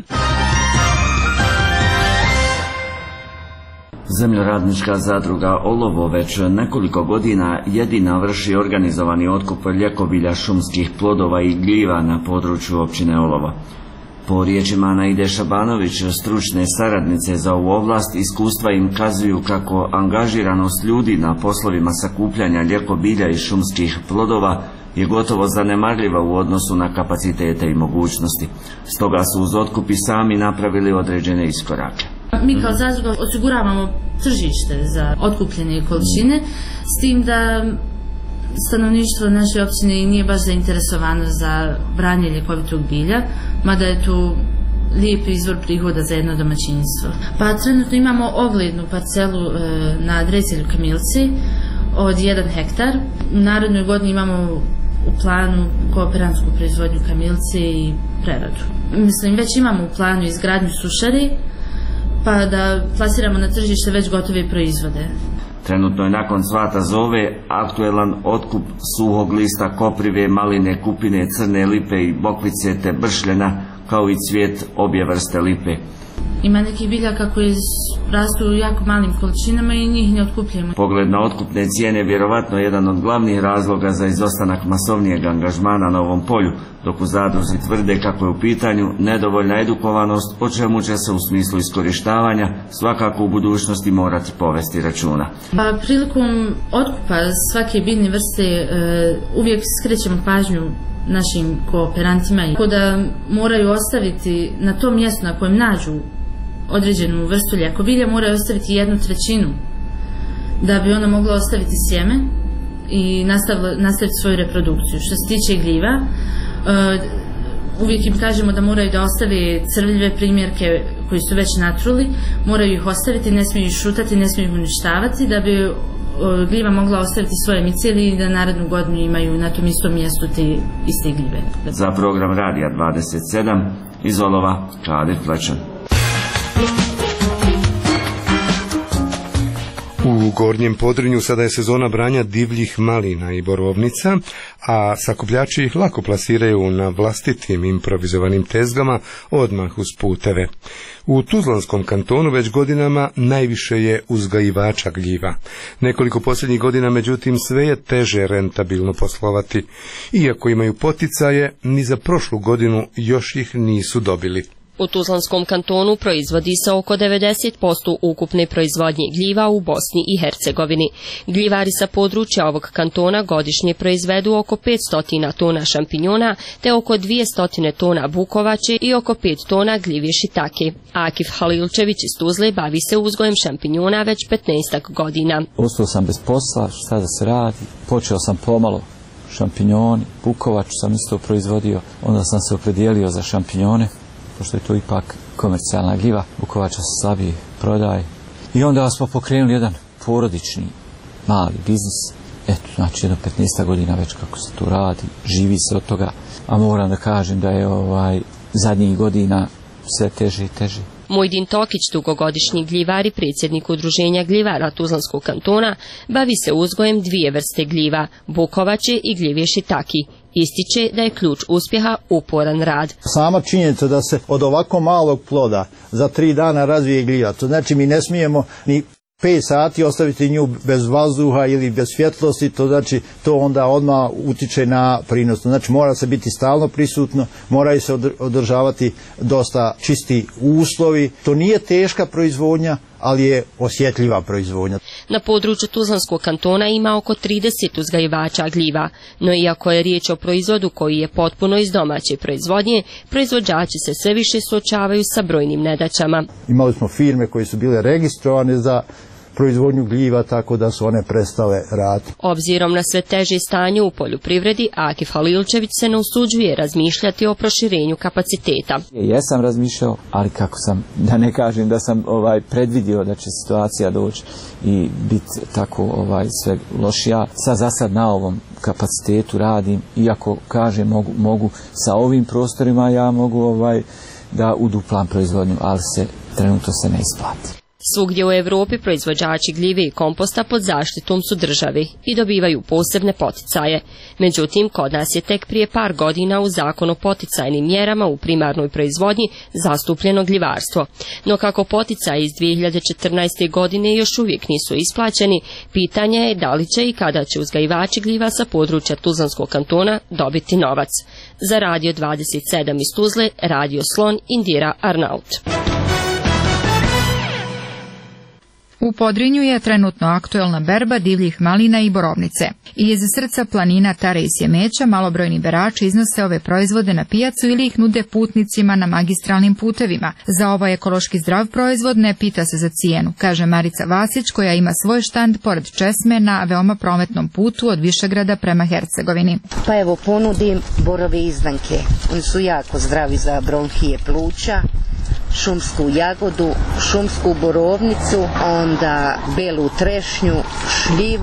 Speaker 24: Zemljoradnička zadruga Olovo već nekoliko godina jedina vrši organizovani otkup ljekobilja, šumskih plodova i gljiva na području općine Olovo. Po riječima Naide Šabanović, stručne saradnice za ovu ovlast, iskustva im kazuju kako angažiranost ljudi na poslovima sakupljanja ljekobilja i šumskih plodova je gotovo zanemarljiva u odnosu na kapacitete i mogućnosti. Stoga su uz otkup i sami napravili određene iskorake.
Speaker 25: Mi kao zadruga osiguravamo tržište za otkupljene količine, s tim da stanovništvo naše općine nije baš zainteresovano za branje ljekovitog bilja, mada je tu lijep izvor prihoda za jedno domaćinstvo. Pa trenutno imamo ovlednu parcelu na adresi Kamilci od 1 hektar. U narednoj godini imamo u planu kooperantsku proizvodnju kamilce i preradu. Mislim, već imamo u planu izgradnju sušari pa da plasiramo na tržište već gotove proizvode.
Speaker 24: Trenutno je nakon cvata zove aktuelan otkup suhog lista koprive, maline, kupine, crne lipe i bokvice te bršljena, kao i cvijet obje vrste lipe.
Speaker 25: Ima nekih biljaka koji rastu u jako malim količinama i njih ne otkupljujemo.
Speaker 24: Pogled na otkupne cijene vjerovatno je jedan od glavnih razloga za izostanak masovnijeg angažmana na ovom polju, dok u zadruzi tvrde kako je u pitanju nedovoljna edukovanost, o čemu će se u smislu iskorištavanja svakako u budućnosti morati povesti računa.
Speaker 25: Pa prilikom otkupa svake biljne vrste uvijek skrećemo pažnju našim kooperantima i da moraju ostaviti na tom mjestu na kojem nađu određenu vrstu ljekobilja, moraju ostaviti 1/3 da bi ona mogla ostaviti sjeme i nastaviti svoju reprodukciju. Što se tiče gljiva, uvijek im kažemo da moraju da ostave crvljive primjerke koji su već natruli, moraju ih ostaviti, ne smiju ih šutati, ne smiju ih uništavati, da bi gljiva mogla ostaviti svoje miceli i da narednu godinu imaju na tom istom mjestu te iste gljive.
Speaker 24: Za program Radija 27 iz Olova, Kadir Flečan.
Speaker 1: U Gornjem Podrinju sada je sezona branja divljih malina i borovnica, a sakupljači ih lako plasiraju na vlastitim improvizovanim tezgama odmah uz puteve. U Tuzlanskom kantonu već godinama najviše je uzgajivača gljiva. Nekoliko posljednjih godina, međutim, sve je teže rentabilno poslovati. Iako imaju poticaje, ni za prošlu godinu još ih nisu dobili.
Speaker 6: U Tuzlanskom kantonu proizvodi se oko 90% ukupne proizvodnje gljiva u Bosni i Hercegovini. Gljivari sa područja ovog kantona godišnje proizvedu oko 500 tona šampinjona, te oko 200 tona bukovače i oko 5 tona gljive šitake. Akif Halilčević iz Tuzle bavi se uzgojem šampinjona već 15 godina.
Speaker 10: Ostao sam bez posla, šta da se radi, počeo sam pomalo šampinjoni, bukovač sam isto proizvodio, onda sam se opredijelio za šampinjone, pošto je to ipak komercijalna gljiva, bukovača se slabije prodaje. I onda smo pokrenuli jedan porodični mali biznis. Eto, znači jedno 15 godina već kako se tu radi, živi se od toga, a moram da kažem da je zadnjih godina sve teže i teže.
Speaker 6: Mujdin Tokić, dugogodišnji gljivar i predsjednik udruženja gljivara Tuzlanskog kantona, bavi se uzgojem dvije vrste gljiva, bukovače i gljive šitaki. Ističe da je ključ uspjeha uporan rad.
Speaker 12: Sama činjenica da se od ovako malog ploda za 3 dana razvije gljiva, to znači mi ne smijemo ni 5 sati ostaviti nju bez vazduha ili bez svjetlosti, to znači to onda odmah utiče na prinos. Znači mora se biti stalno prisutno, moraju se održavati dosta čisti uslovi. To nije teška proizvodnja, ali je osjetljiva proizvodnja.
Speaker 6: Na području Tuzlanskog kantona ima oko 30 uzgajivača gljiva, no iako je riječ o proizvodu koji je potpuno iz domaće proizvodnje, proizvođači se sve više suočavaju sa brojnim nedaćama.
Speaker 12: Imali smo firme koje su bile registrovane za proizvodnju gljiva, tako da su one prestale raditi.
Speaker 6: Obzirom na sve teže stanje u poljoprivredi, Akif Halilčević se ne usuđuje razmišljati o proširenju kapaciteta.
Speaker 10: Jesam razmišljao, ali kako sam, da ne kažem da sam predvidio da će situacija doći i biti tako sve lošija. Za sad na ovom kapacitetu radim, iako kažem mogu sa ovim prostorima ja mogu da uduplam proizvodnju, ali trenutno se ne isplati.
Speaker 6: Svugdje u Europi proizvođači gljive i komposta pod zaštitom su državi i dobivaju posebne poticaje. Međutim, kod nas je tek prije par godina u Zakonu o poticajnim mjerama u primarnoj proizvodnji zastupljeno gljivarstvo. No kako poticaji iz 2014. godine još uvijek nisu isplaćeni, pitanje je da li će i kada će uzgajivači gljiva sa područja Tuzlanskog kantona dobiti novac. Za Radio 27 iz Tuzle, Radio Slon, Indira Arnaut.
Speaker 15: U Podrinju je trenutno aktuelna berba divljih malina i borovnice. I iz srca planina Tare i Sjemeća malobrojni berači iznose ove proizvode na pijacu ili ih nude putnicima na magistralnim putevima. Za ovaj ekološki zdrav proizvod ne pita se za cijenu, kaže Marica Vasić, koja ima svoj štand pored Česme na veoma prometnom putu od Višegrada prema Hercegovini.
Speaker 16: Pa evo ponudim borove izdanke. Oni su jako zdravi za bronhije pluća, šumsku jagodu, šumsku borovnicu, onda belu trešnju, šljivu,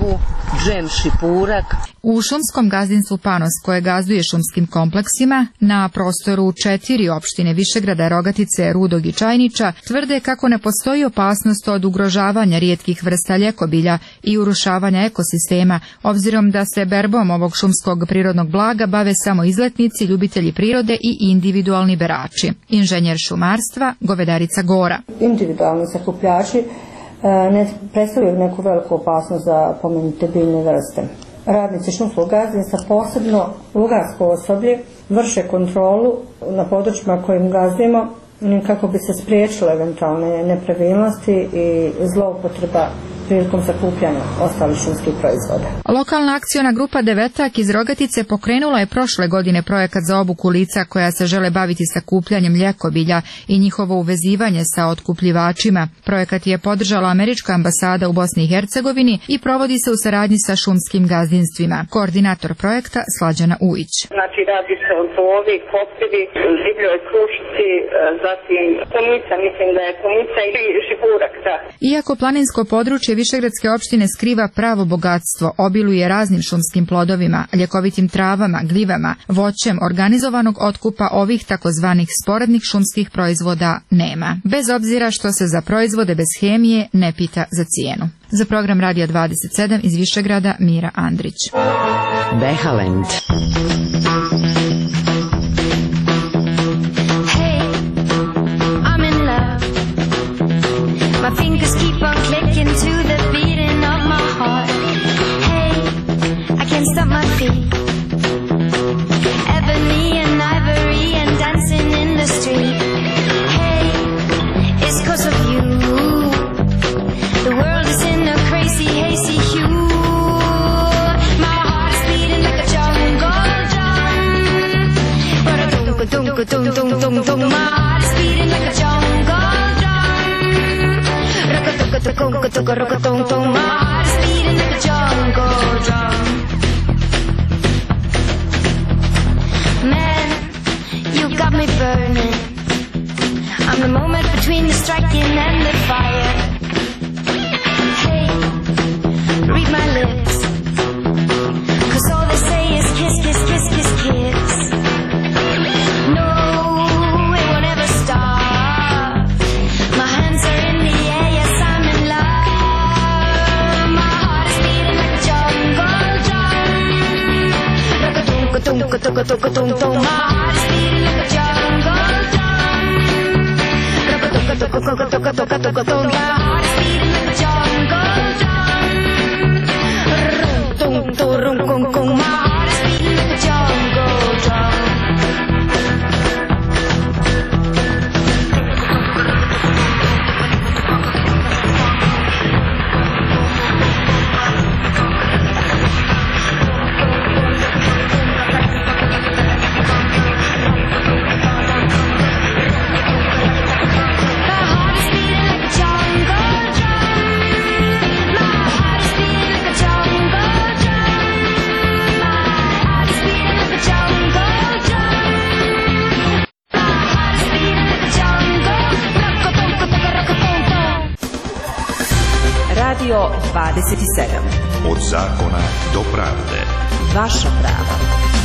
Speaker 16: džem šipurak.
Speaker 15: U šumskom gazdinstvu Panos, koje gazduje šumskim kompleksima, na prostoru 4 opštine Višegrada, Rogatice, Rudog i Čajniča, tvrde kako ne postoji opasnost od ugrožavanja rijetkih vrsta ljekobilja i urušavanja ekosistema, obzirom da se berbom ovog šumskog prirodnog blaga bave samo izletnici, ljubitelji prirode i individualni berači. Inženjer šumarstva Govedarica Gora.
Speaker 9: Individualni sakupljači ne predstavljaju neku veliku opasnost za pomenute biljne vrste. Radnici šumskog gazdinstva, posebno lugarsko osoblje, vrše kontrolu na područjima kojim gazdimo kako bi se spriječile eventualne nepravilnosti i zloupotreba prilikom sakupljanja ostalih šumskih proizvoda.
Speaker 15: Lokalna akciona grupa Devetak iz Rogatice pokrenula je prošle godine projekat za obuku lica koja se žele baviti sakupljanjem ljekobilja i njihovo uvezivanje sa otkupljivačima. Projekat je podržala Američka ambasada u Bosni i Hercegovini i provodi se u saradnji sa šumskim gazdinstvima. Koordinator projekta Slađana Ujić.
Speaker 14: Znači radi se o zovi, koprivi, divljoj krušci, zatim punica, mislim da je punica i šipurak.
Speaker 15: Iako planinsko područje Višegradske opštine skriva pravo bogatstvo, obiluje raznim šumskim plodovima, ljekovitim travama, gljivama, voćem, organizovanog otkupa ovih takozvanih sporednih šumskih proizvoda nema. Bez obzira što se za proizvode bez hemije ne pita za cijenu. Za program Radija 27 iz Višegrada, Mira Andrić.
Speaker 3: Behalend.
Speaker 13: My fingers keep on clicking to the beating of my heart. Hey, I can't stop my feet. Ebony and ivory and dancing in the street. Hey, it's 'cause of you. The world is in a crazy, hazy hue. My heart's beating like a jungle drum. Ba-da-dum-ba-dum-ba-dum-dum-dum-dum. My heart's beating like a jungle drum. My heart's beating like a jungle drum. Man, you got me burning. I'm the moment between the striking and the fire. Hey, read my lips, 'cause all they say is kiss, kiss, kiss, kiss, kiss. No, it won't ever stop. My hands are in the air, yes, I'm in love. My heart is beating like a jungle drum. Rock-a-dunk-a-dunk-a-dunk-a-dunk-a-dunk-a-dunk. My heart is beating like a jungle drum. Rock-a-dunk-a-dunk-a-dunk-a-dunk-a-dunk. My heart is beating like a jungle drum. Rum-tum-tum-rum-kum-kum. My heart is beating like a jungle drum.
Speaker 11: Radio 27.
Speaker 2: Od zakona do pravde.
Speaker 11: Vaša prava.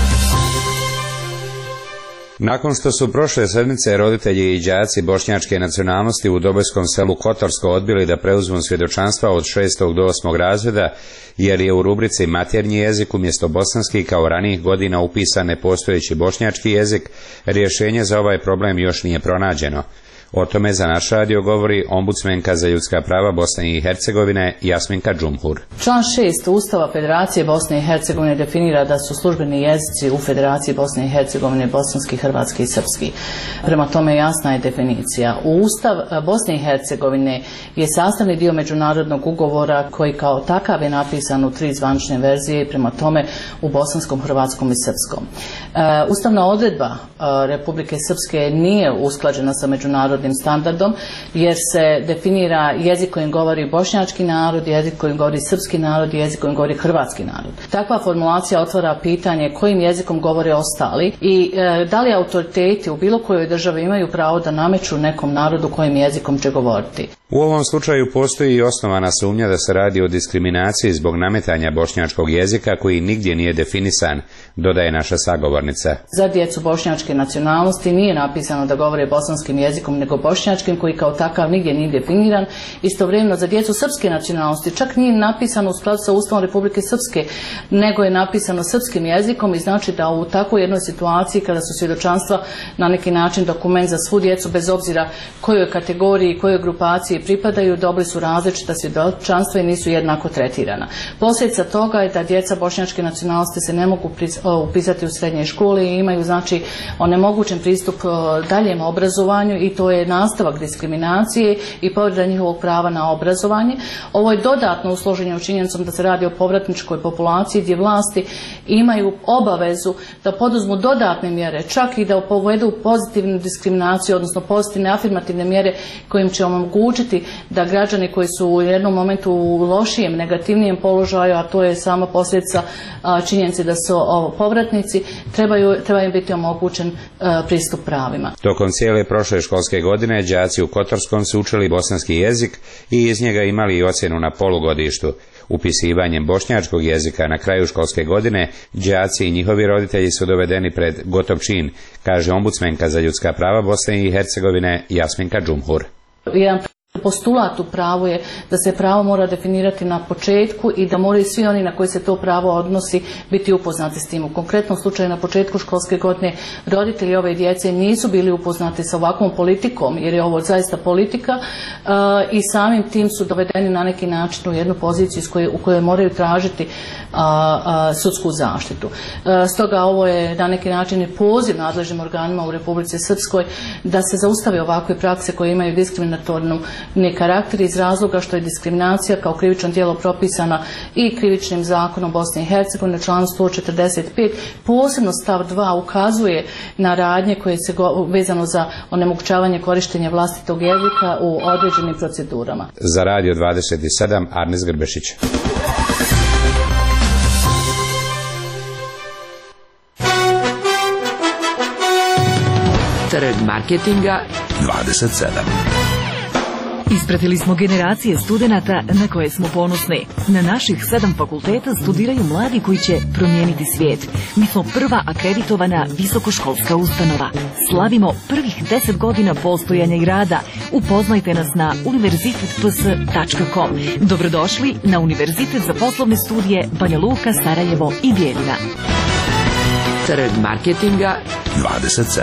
Speaker 17: Nakon što su prošle sedmice roditelji i đaci bošnjačke nacionalnosti u Dobojskom selu Kotorsko odbili da preuzmu svjedočanstva od 6. do 8. razreda, jer je u rubrici maternji jezik umjesto bosanski kao ranijih godina upisan nepostojeći bošnjački jezik, rješenje za ovaj problem još nije pronađeno. O tome za naš radio govori ombudsmenka za ljudska prava Bosne i Hercegovine Jasminka Džumhur.
Speaker 18: Član 6 Ustava Federacije Bosne i Hercegovine definira da su službeni jezici u Federaciji Bosne i Hercegovine bosanski, hrvatski i srpski. Prema tome jasna je definicija. Ustav Bosne i Hercegovine je sastavni dio međunarodnog ugovora koji kao takav je napisan u 3 zvanične verzije i prema tome u bosanskom, hrvatskom i srpskom. Ustavna odredba Republike Srpske nije usklađena sa međunarodnim standardom jer se definira jezik kojim govori bošnjački narod, jezik kojim govori srpski narod i jezik kojim govori hrvatski narod. Takva formulacija otvara pitanje kojim jezikom govore ostali i da li autoriteti u bilo kojoj državi imaju pravo da nameću nekom narodu kojim jezikom će govoriti.
Speaker 17: U ovom slučaju postoji i osnovana sumnja da se radi o diskriminaciji zbog nametanja bošnjačkog jezika koji nigdje nije definisan, dodaje naša sagovornica.
Speaker 18: Za djecu bošnjačke nacionalnosti nije napisano da govore bosanskim jezikom nego bošnjačkim, koji kao takav nigdje nije definiran. Istovremeno za djecu srpske nacionalnosti čak nije napisano u skladu sa Ustavom Republike Srpske, nego je napisano srpskim jezikom i znači da u takvoj jednoj situaciji kada su svjedočanstva na neki način dokument za svu djecu bez obzira kojoj kategoriji, kojoj grupaciji pripadaju, dobili su različita svjedočanstva i nisu jednako tretirana. Posljedica toga je da djeca bošnjačke nacionalnosti se ne mogu upisati u srednje škole i imaju znači onemogućen pristup daljem obrazovanju i to je nastavak diskriminacije i povreda njihovog prava na obrazovanje. Ovo je dodatno usloženo činjenicom da se radi o povratničkoj populaciji gdje vlasti imaju obavezu da poduzmu dodatne mjere, čak i da povedu pozitivnu diskriminaciju, odnosno pozitivne afirmativne mjere kojim će omogućiti da građani koji su u jednom momentu u lošijem, negativnijem položaju, a to je sama posljedica činjenice da su povratnici, treba im biti omogućen pristup pravima.
Speaker 17: Tokom cijele prošle školske godine đaci u Kotorskom su učili bosanski jezik i iz njega imali i ocjenu na polugodištu. Upisivanjem bošnjačkog jezika na kraju školske godine đaci i njihovi roditelji su dovedeni pred gotov čin, kaže ombudsmenka za ljudska prava Bosne i Hercegovine Jasminka Džumhur.
Speaker 18: Jedan postulat u pravu je da se pravo mora definirati na početku i da moraju svi oni na koji se to pravo odnosi biti upoznati s tim. U konkretnom slučaju na početku školske godine roditelji ove djece nisu bili upoznati sa ovakvom politikom, jer je ovo zaista politika i samim tim su dovedeni na neki način u jednu poziciju u kojoj moraju tražiti sudsku zaštitu. Stoga ovo je na neki način poziv nadležnim organima u Republici Srpskoj da se zaustave ovakve prakse koje imaju diskriminatornu karakter iz razloga što je diskriminacija kao krivično djelo propisana i krivičnim zakonom Bosne i Hercegovine, član 145, posebno stav 2 ukazuje na radnje koje se vezano za onemogućavanje korištenja vlastitog jezika u određenim procedurama.
Speaker 17: Za Radio 27 Arnes Grbešić.
Speaker 4: Trg marketinga 27. Ispratili smo generacije studenata na koje smo ponosni. Na naših 7 fakulteta studiraju mladi koji će promijeniti svijet. Mi smo prva akreditovana visokoškolska ustanova. Slavimo prvih 10 godina postojanja i rada. Upoznajte nas na univerzitetps.com. Dobrodošli na Univerzitet za poslovne studije Banja Luka, Sarajevo i Bijeljina. Trg marketinga 27.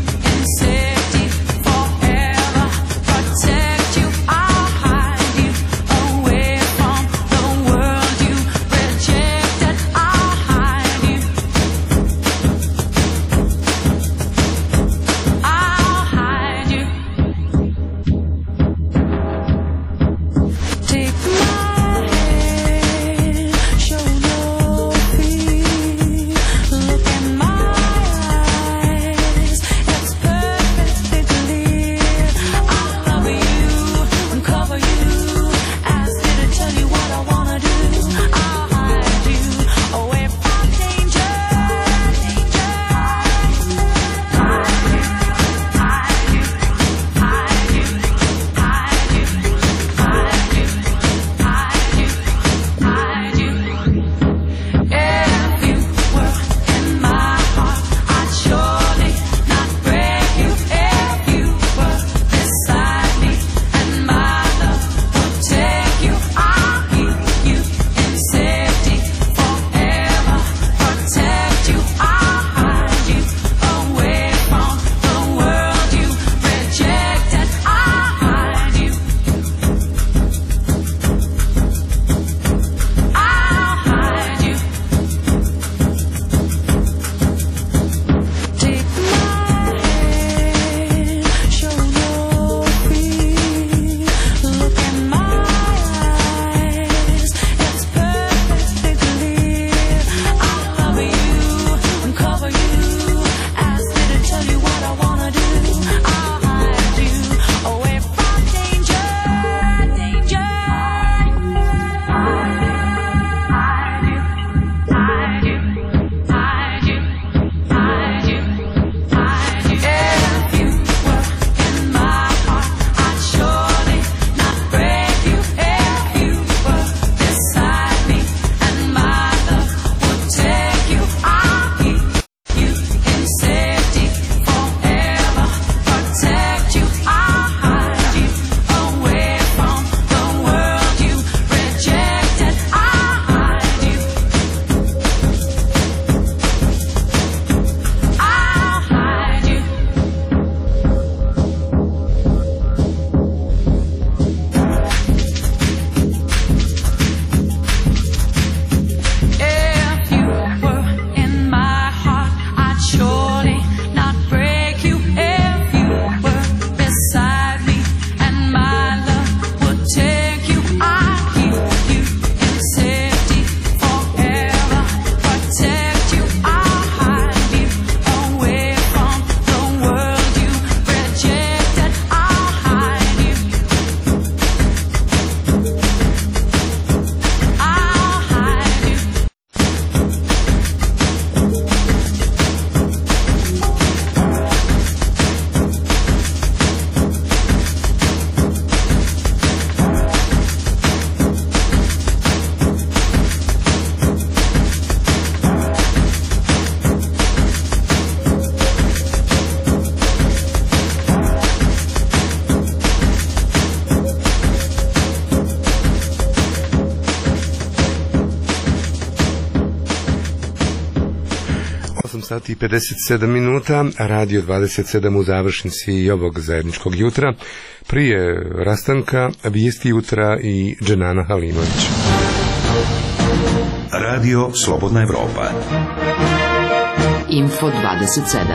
Speaker 13: Protect you, I'll hide you.
Speaker 1: sati i 57 minuta, Radio 27 u završnici i ovog zajedničkog jutra. Prije rastanka vijesti jutra i Dženana Halimović.
Speaker 2: Radio Slobodna Evropa.
Speaker 3: Info 27.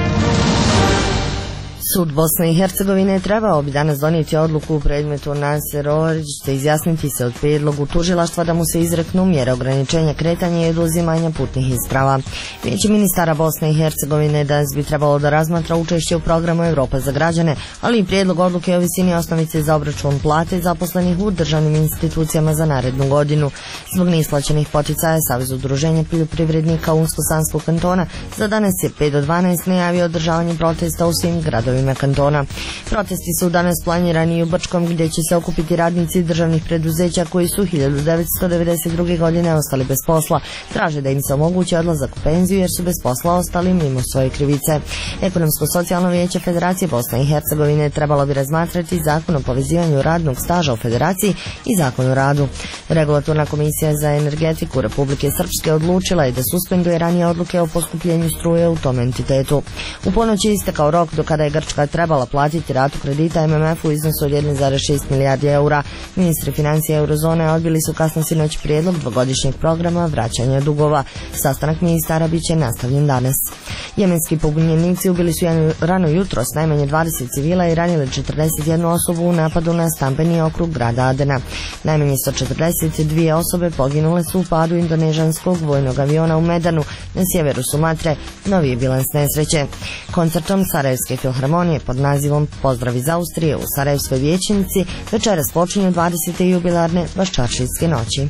Speaker 5: Sud Bosne i Hercegovine trebao bi danas donijeti odluku u predmetu Naser Orić te izjasniti se od prijedlogu tužilaštva da mu se izreknu mjere ograničenja kretanja i oduzimanja putnih isprava. Vijeće ministara Bosne i Hercegovine danas bi trebalo da razmatra učešće u programu Evropa za građane, ali i prijedlog odluke o visini osnovice za obračun plate zaposlenih u državnim institucijama za narednu godinu. Zbog neisplaćenih poticaja Savez udruženja poljoprivrednika Unsko-Sanskog kantona za danas je 5 do 12 najavio održavanje protesta u svim gradovima kantona. Protesti su danas planirani i u Brčkom, gdje će se okupiti radnici državnih preduzeća koji su 1992. godine ostali bez posla. Traže da im se omogući odlazak u penziju jer su bez posla ostali mimo svoje krivice. Ekonomsko-socijalno vijeće Federacije Bosne i Hercegovine trebalo bi razmatrati zakon o povezivanju radnog staža u Federaciji i zakon o radu. Regulatorna komisija za energetiku Republike Srpske odlučila je da suspenduje ranije odluke o poskupljenju struje u tom entitetu. U ponoć je istekao rok do kada je Grčka trebala platiti ratu kredita MMF u iznosu od 1,6 milijardi eura. Ministri financija eurozone odbili su kasno sinoć prijedlog dvogodišnjeg programa vraćanja dugova. Sastanak ministara bit će nastavljen danas. Jemenski pobunjenici ubili su rano jutros najmanje 20 civila i ranili 41 osobu u napadu na stambeni okrug grada Adena. Najmanje 142 osobe poginule su u padu indonežanskog vojnog aviona u Medanu na sjeveru Sumatre. Novi je bilans nesreće. Koncertom Sarajevske filharmonije pod nazivom Pozdrav iz Austrije u Sarajevskoj vijećnici večeras počinju 20. jubilarne Baščaršijske noći.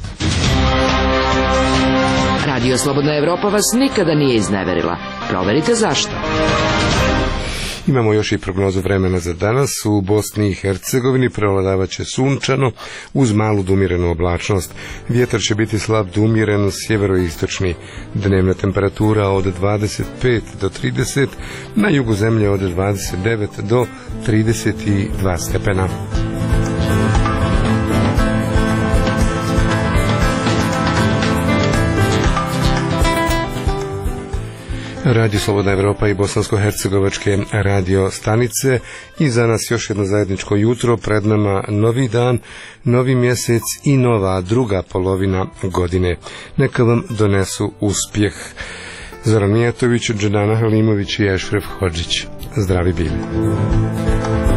Speaker 3: Radio Slobodna Evropa vas nikada nije izneverila. Proverite zašto.
Speaker 1: Imamo još i prognozu vremena za danas. U Bosni i Hercegovini prevladavat će sunčano uz malu do umjerenu oblačnost. Vjetar će biti slab do umjeren sjeveroistočni. Dnevna temperatura od 25 do 30, na jugu zemlje od 29 do 32 stepena. Radio Slobodna Evropa i bosansko-hercegovačke radio stanice i za nas još jedno zajedničko jutro, pred nama novi dan, novi mjesec i nova druga polovina godine. Neka vam donesu uspjeh. Zoran Mijatović, Dženana Halimović i Ešref Hodžić. Zdravi bili.